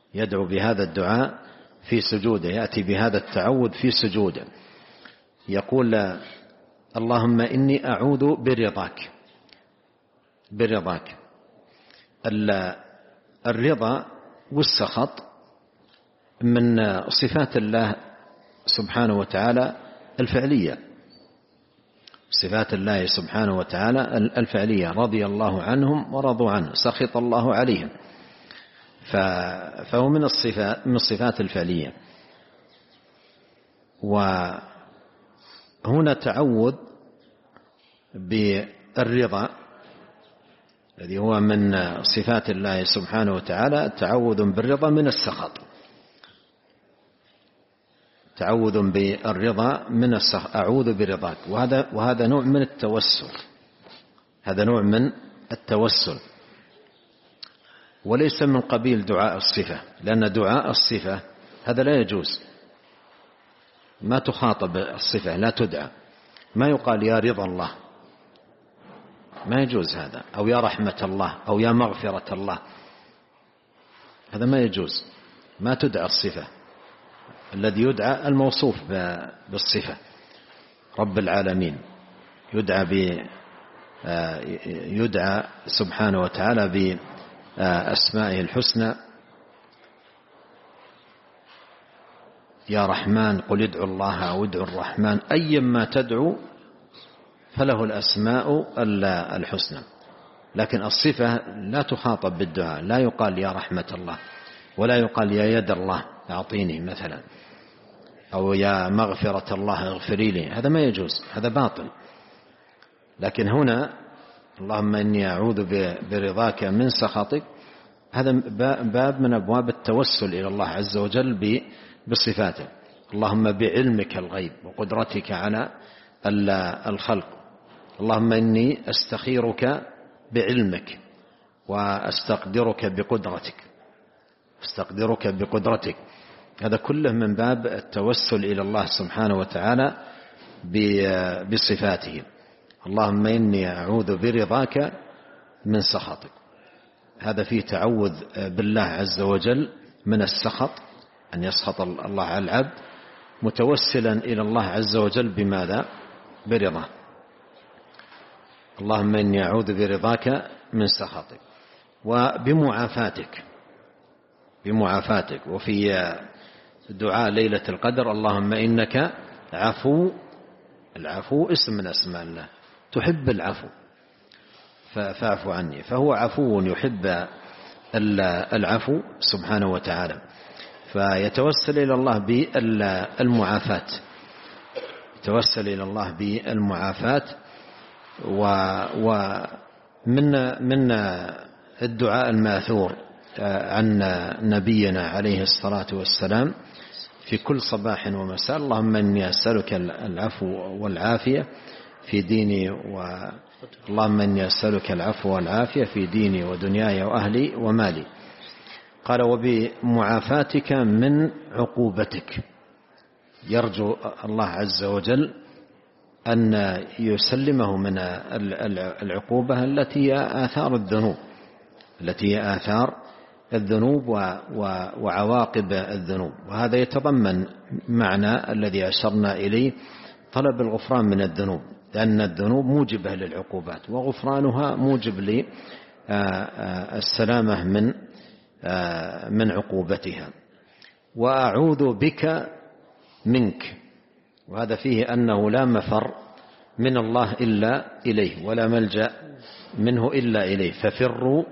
يأتي بهذا التعوذ في سجوده، يقول: اللهم إني أعوذ برضاك. الرضا والسخط من صفات الله سبحانه وتعالى الفعلية، صفات الله سبحانه وتعالى الفعلية، رضي الله عنهم ورضوا عنه، سخط الله عليهم، فهو من الصفات الفعلية. وهنا تعوذ بالرضا الذي هو من صفات الله سبحانه وتعالى، تعوذ بالرضا من السخط، تعوذ بالرضا من السخط، أعوذ برضاك. وهذا نوع من التوسل، وليس من قبيل دعاء الصفة، لأن دعاء الصفة هذا لا يجوز، ما تخاطب الصفة، لا تدعى، ما يقال يا رضا الله، ما يجوز هذا، أو يا رحمة الله، أو يا مغفرة الله، هذا ما يجوز، ما تدعى الصفة. الذي يدعى الموصوف بالصفة، رب العالمين، يدعى سبحانه وتعالى بأسمائه الحسنى، يا رحمن قل ادعوا الله أو ادعوا الرحمن، أيما تدعو فله الأسماء الحسنى. لكن الصفة لا تخاطب بالدعاء، لا يقال يا رحمة الله، ولا يقال يا يد الله أعطيني مثلا، أو يا مغفرة الله اغفري لي، هذا ما يجوز، هذا باطل. لكن هنا اللهم إني أعوذ برضاك من سخطك، هذا باب من أبواب التوسل إلى الله عز وجل بصفاته. اللهم بعلمك الغيب وقدرتك على الخلق، اللهم إني أستخيرك بعلمك وأستقدرك بقدرتك، هذا كله من باب التوسل إلى الله سبحانه وتعالى بصفاته. اللهم إني أعوذ برضاك من سخطك، هذا فيه تعوذ بالله عز وجل من السخط، أن يسخط الله على العبد، متوسلا إلى الله عز وجل بماذا؟ برضاه. اللهم إني أعوذ برضاك من سخطك وبمعافاتك، وفي دعاء ليلة القدر اللهم إنك عفو، العفو اسم من أسماء الله، تحب العفو، فاعف عني. فهو عفو يحب العفو سبحانه وتعالى، فيتوسل إلى الله بالمعافاة، يتوسل إلى الله بالمعافاة. ومن الدعاء الماثور عن نبينا عليه الصلاة والسلام في كل صباح ومساء: اللهم إني أسألك العفو والعافية في ديني اللهم إني أسألك العفو والعافية في ديني ودنياي وأهلي ومالي. قال: وبمعافاتك من عقوبتك. يرجو الله عز وجل أن يسلمه من العقوبة التي هي آثار الذنوب وعواقب الذنوب. وهذا يتضمن معنى الذي أشرنا إليه: طلب الغفران من الذنوب، لأن الذنوب موجبة للعقوبات، وغفرانها موجب للسلامة من عقوبتها. وأعوذ بك منك، وهذا فيه أنه لا مفر من الله إلا إليه، ولا ملجأ منه إلا إليه. ففروا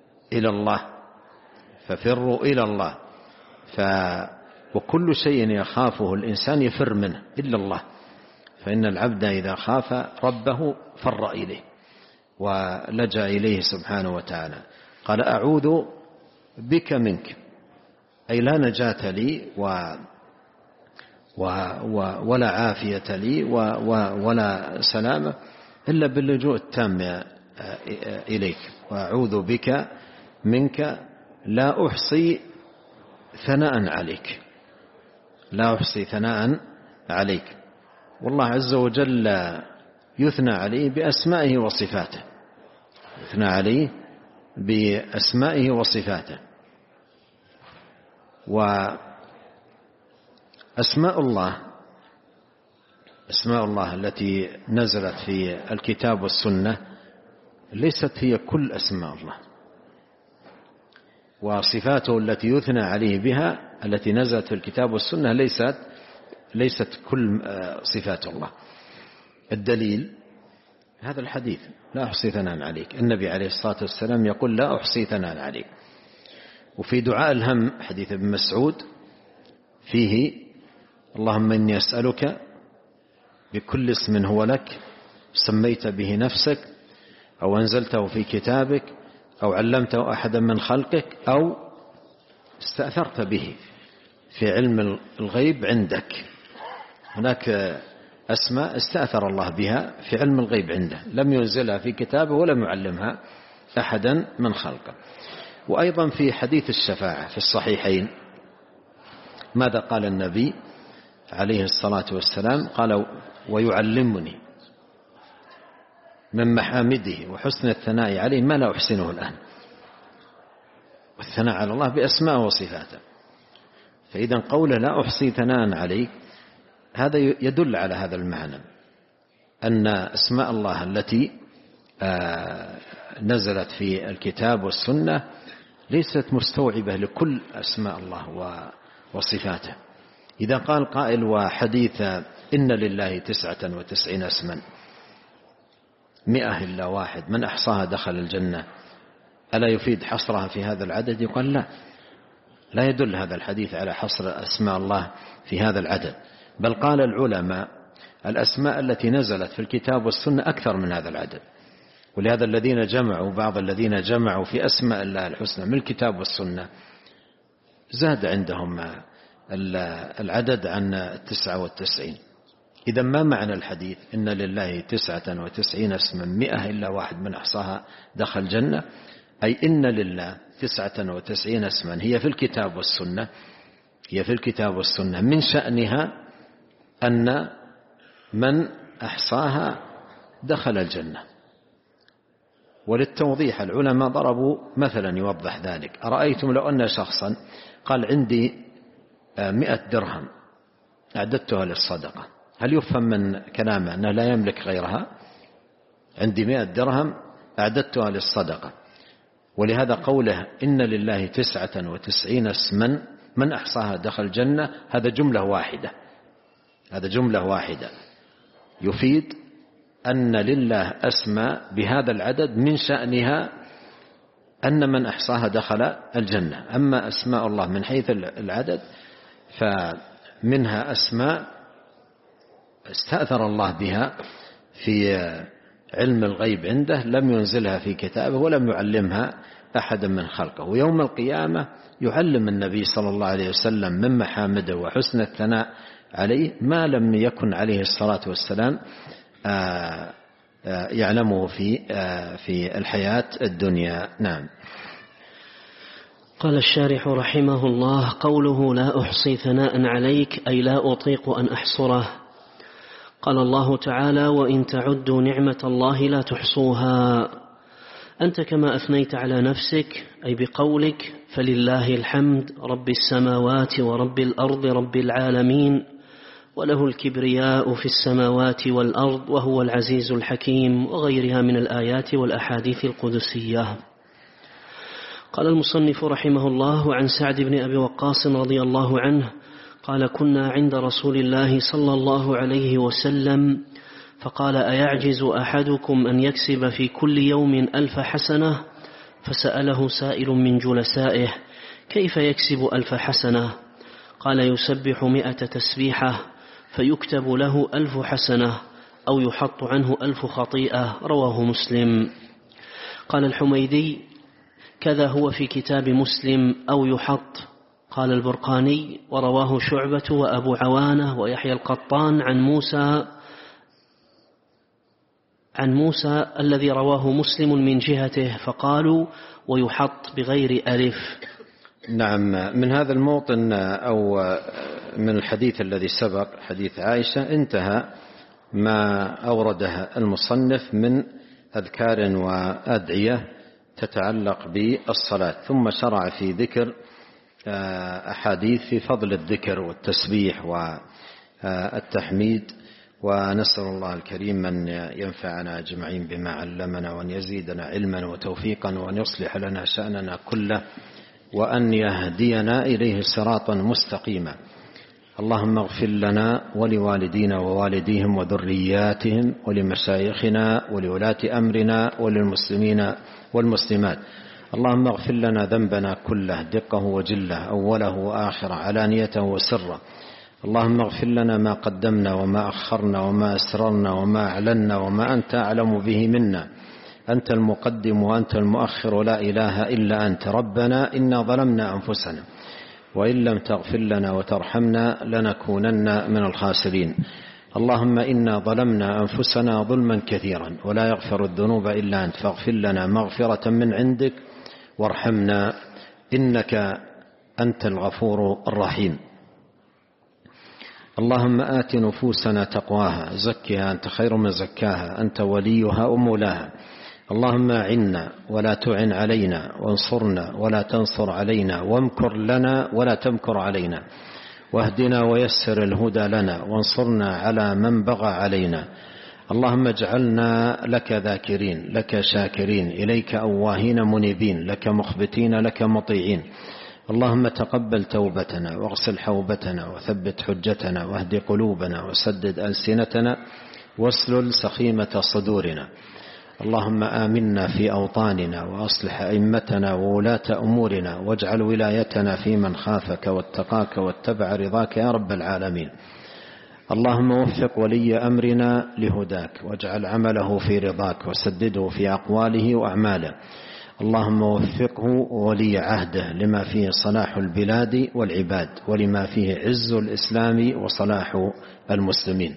إلى الله. وكل شيء يخافه الإنسان يفر منه إلا الله، فإن العبد إذا خاف ربه فر إليه ولجأ إليه سبحانه وتعالى. قال: أعوذ بك منك، أي لا نجاة لي ولا عافية لي ولا سلامة إلا باللجوء التام إليك. وأعوذ بك منك لا أحصي ثناء عليك. والله عز وجل يثنى عليه بأسمائه وصفاته. وأسماء الله التي نزلت في الكتاب والسنة ليست هي كل أسماء الله، وصفاته التي يثنى عليه بها التي نزلت في الكتاب والسنة ليست كل صفات الله. الدليل هذا الحديث: لا أحصي ثناء عليك. النبي عليه الصلاة والسلام يقول: لا أحصي ثناء عليك. وفي دعاء الهم حديث ابن مسعود فيه: اللهم إني أسألك بكل اسم هو لك سميت به نفسك أو أنزلته في كتابك أو علمته أحدا من خلقك أو استأثرت به في علم الغيب عندك. هناك أسماء استأثر الله بها في علم الغيب عنده، لم ينزلها في كتابه ولم يعلمها أحدا من خلقه. وأيضا في حديث الشفاعة في الصحيحين ماذا قال النبي عليه الصلاة والسلام؟ قال: ويعلمني من محامده وحسن الثناء عليه ما لا أحسنه الآن. والثناء على الله بأسماء وصفاته. فإذا قوله لا أحصي ثناء عليك هذا يدل على هذا المعنى، أن أسماء الله التي نزلت في الكتاب والسنة ليست مستوعبة لكل أسماء الله وصفاته. إذا قال قائل: وحديث إن لله 99 اسما 100 إلا واحد من أحصاها دخل الجنة، ألا يفيد حصرها في هذا العدد؟ يقال لا يدل هذا الحديث على حصر أسماء الله في هذا العدد، بل قال العلماء: الأسماء التي نزلت في الكتاب والسنة أكثر من هذا العدد. ولهذا بعض الذين جمعوا في أسماء الله الحسنى من الكتاب والسنة زاد عندهم العدد عن 99. إذا ما معنى الحديث إن لله 99 اسما 100 إلا واحد من أحصاها دخل الجنة؟ أي إن لله 99 اسما هي في الكتاب والسنة من شأنها أن من أحصاها دخل الجنة. وللتوضيح العلماء ضربوا مثلا يوضح ذلك: أرأيتم لو أن شخصا قال عندي 100 درهم أعددتها للصدقة، هل يفهم من كلامه أنه لا يملك غيرها؟ عندي 100 درهم أعددتها للصدقة. ولهذا قوله إن لله 99 اسما من أحصاها دخل الجنة هذا جملة واحدة يفيد أن لله أسماء بهذا العدد من شأنها أن من أحصاها دخل الجنة. أما أسماء الله من حيث العدد فمنها أسماء استأثر الله بها في علم الغيب عنده، لم ينزلها في كتابه ولم يعلمها أحدا من خلقه، ويوم القيامة يعلم النبي صلى الله عليه وسلم من محامده وحسن الثناء عليه ما لم يكن عليه الصلاة والسلام يعلمه في الحياة الدنيا. نعم. قال الشارح رحمه الله: قوله لا أحصي ثناء عليك أي لا أطيق أن أحصره. قال الله تعالى: وإن تعدوا نعمة الله لا تحصوها. أنت كما أثنيت على نفسك أي بقولك: فلله الحمد رب السماوات ورب الأرض رب العالمين وله الكبرياء في السماوات والأرض وهو العزيز الحكيم، وغيرها من الآيات والأحاديث القدسية. قال المصنف رحمه الله: عن سعد بن أبي وقاص رضي الله عنه قال: كنا عند رسول الله صلى الله عليه وسلم فقال: أيعجز أحدكم أن يكسب في كل يوم 1000 حسنة؟ فسأله سائل من جلسائه: كيف يكسب 1000 حسنة؟ قال: يسبح 100 تسبيحة فيكتب له 1000 حسنة أو يحط عنه 1000 خطيئة. رواه مسلم. قال الحميدي: كذا هو في كتاب مسلم أو يحط. قال البرقاني: ورواه شعبة وأبو عوانة ويحيى القطان عن موسى الذي رواه مسلم من جهته، فقالوا: ويحط بغير ألف. نعم. من هذا الموطن أو من الحديث الذي سبق حديث عائشة انتهى ما أورده المصنف من أذكار وأدعية تتعلق بالصلاة، ثم شرع في ذكر أحاديث في فضل الذكر والتسبيح والتحميد. ونسأل الله الكريم أن ينفعنا أجمعين بما علمنا، وأن يزيدنا علما وتوفيقا، وأن يصلح لنا شأننا كله، وأن يهدينا إليه صراطا مستقيما. اللهم اغفر لنا ولوالدينا ووالديهم وذرياتهم ولمشايخنا ولولاة أمرنا وللمسلمين والمسلمات. اللهم اغفر لنا ذنبنا كله دقه وجله أوله وآخره علانيته وسره. اللهم اغفر لنا ما قدمنا وما أخرنا وما أسررنا وما أعلنا وما أنت أعلم به منا. أنت المقدم وأنت المؤخر، لا إله إلا أنت. ربنا إنا ظلمنا أنفسنا وإن لم تغفر لنا وترحمنا لنكونن من الخاسرين. اللهم إنا ظلمنا أنفسنا ظلما كثيرا ولا يغفر الذنوب إلا أنت، فاغفر لنا مغفرة من عندك وارحمنا إنك أنت الغفور الرحيم. اللهم آت نفوسنا تقواها زكها أنت خير من زكاها أنت وليها ومولاها. اللهم أعنا ولا تعن علينا، وانصرنا ولا تنصر علينا، وامكر لنا ولا تمكر علينا، واهدنا ويسر الهدى لنا، وانصرنا على من بغى علينا. اللهم اجعلنا لك ذاكرين، لك شاكرين، إليك أواهين منيبين، لك مخبتين، لك مطيعين. اللهم تقبل توبتنا واغسل حوبتنا وثبت حجتنا واهد قلوبنا وسدد ألسنتنا واسلل سخيمة صدورنا. اللهم آمنا في أوطاننا وأصلح أئمتنا وولاة أمورنا، واجعل ولايتنا في من خافك واتقاك واتبع رضاك يا رب العالمين. اللهم وفق ولي أمرنا لهداك، واجعل عمله في رضاك، وسدده في أقواله وأعماله. اللهم وفقه ولي عهده لما فيه صلاح البلاد والعباد، ولما فيه عز الإسلام وصلاح المسلمين.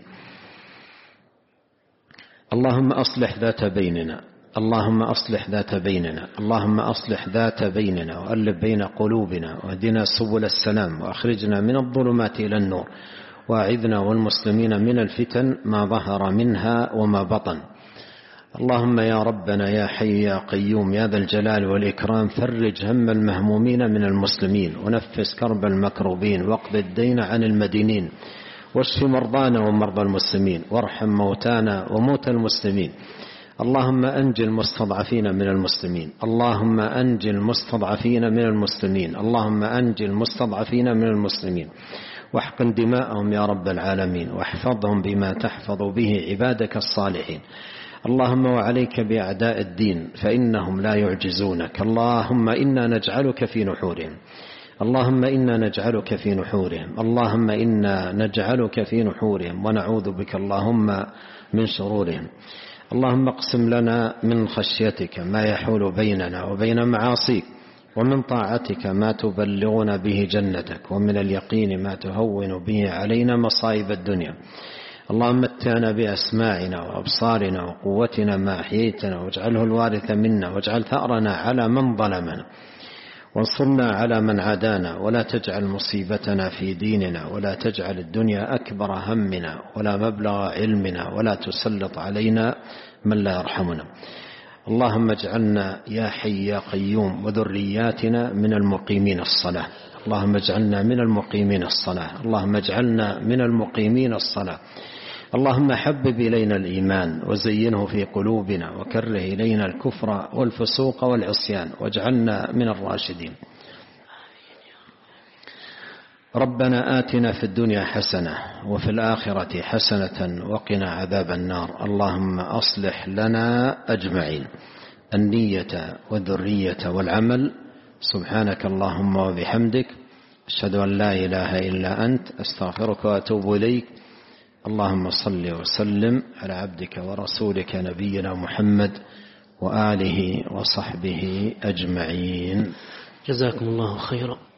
اللهم أصلح ذات بيننا، اللهم أصلح ذات بيننا، اللهم أصلح ذات بيننا، وألف بين قلوبنا، واهدنا سبل السلام، وأخرجنا من الظلمات إلى النور، وأعذنا والمسلمين من الفتن ما ظهر منها وما بطن. اللهم يا ربنا يا حي يا قيوم يا ذا الجلال والإكرام، فرج هم المهمومين من المسلمين، ونفس كرب المكروبين، واقض الدين عن المدينين، واشف مرضانا ومرضى المسلمين، وارحم موتانا وموتى المسلمين. اللهم أنجِ المستضعفين من المسلمين، اللهم أنجِ المستضعفين من المسلمين، اللهم أنجِ المستضعفين من المسلمين، واحقن دماءهم يا رب العالمين، واحفظهم بما تحفظ به عبادك الصالحين. اللهم وعليك بأعداء الدين فإنهم لا يعجزونك. اللهم إنا نجعلك في نحورهم، اللهم إنا نجعلك في نحورهم، اللهم إنا نجعلك في نحورهم ونعوذ بك اللهم من شرورهم. اللهم اقسم لنا من خشيتك ما يحول بيننا وبين معاصيك، ومن طاعتك ما تبلغنا به جنتك، ومن اليقين ما تهون به علينا مصائب الدنيا. اللهم متعنا بأسماعنا وأبصارنا وقوتنا ما أحييتنا، واجعله الوارث منا، واجعل ثأرنا على من ظلمنا، وانصرنا على من عادانا، ولا تجعل مصيبتنا في ديننا، ولا تجعل الدنيا أكبر همنا ولا مبلغ علمنا، ولا تسلط علينا من لا يرحمنا. اللهم اجعلنا يا حي يا قيوم وذرياتنا من المقيمين الصلاة. اللهم اجعلنا من المقيمين الصلاة، اللهم اجعلنا من المقيمين الصلاة. اللهم حبب إلينا الإيمان وزينه في قلوبنا، وكره إلينا الكفر والفسوق والعصيان، واجعلنا من الراشدين. ربنا آتنا في الدنيا حسنة وفي الآخرة حسنة وقنا عذاب النار. اللهم أصلح لنا أجمعين النية والذرية والعمل. سبحانك اللهم وبحمدك، أشهد أن لا إله إلا أنت، أستغفرك وأتوب إليك. اللهم صل وسلم على عبدك ورسولك نبينا محمد وآله وصحبه أجمعين. جزاكم الله خيرا.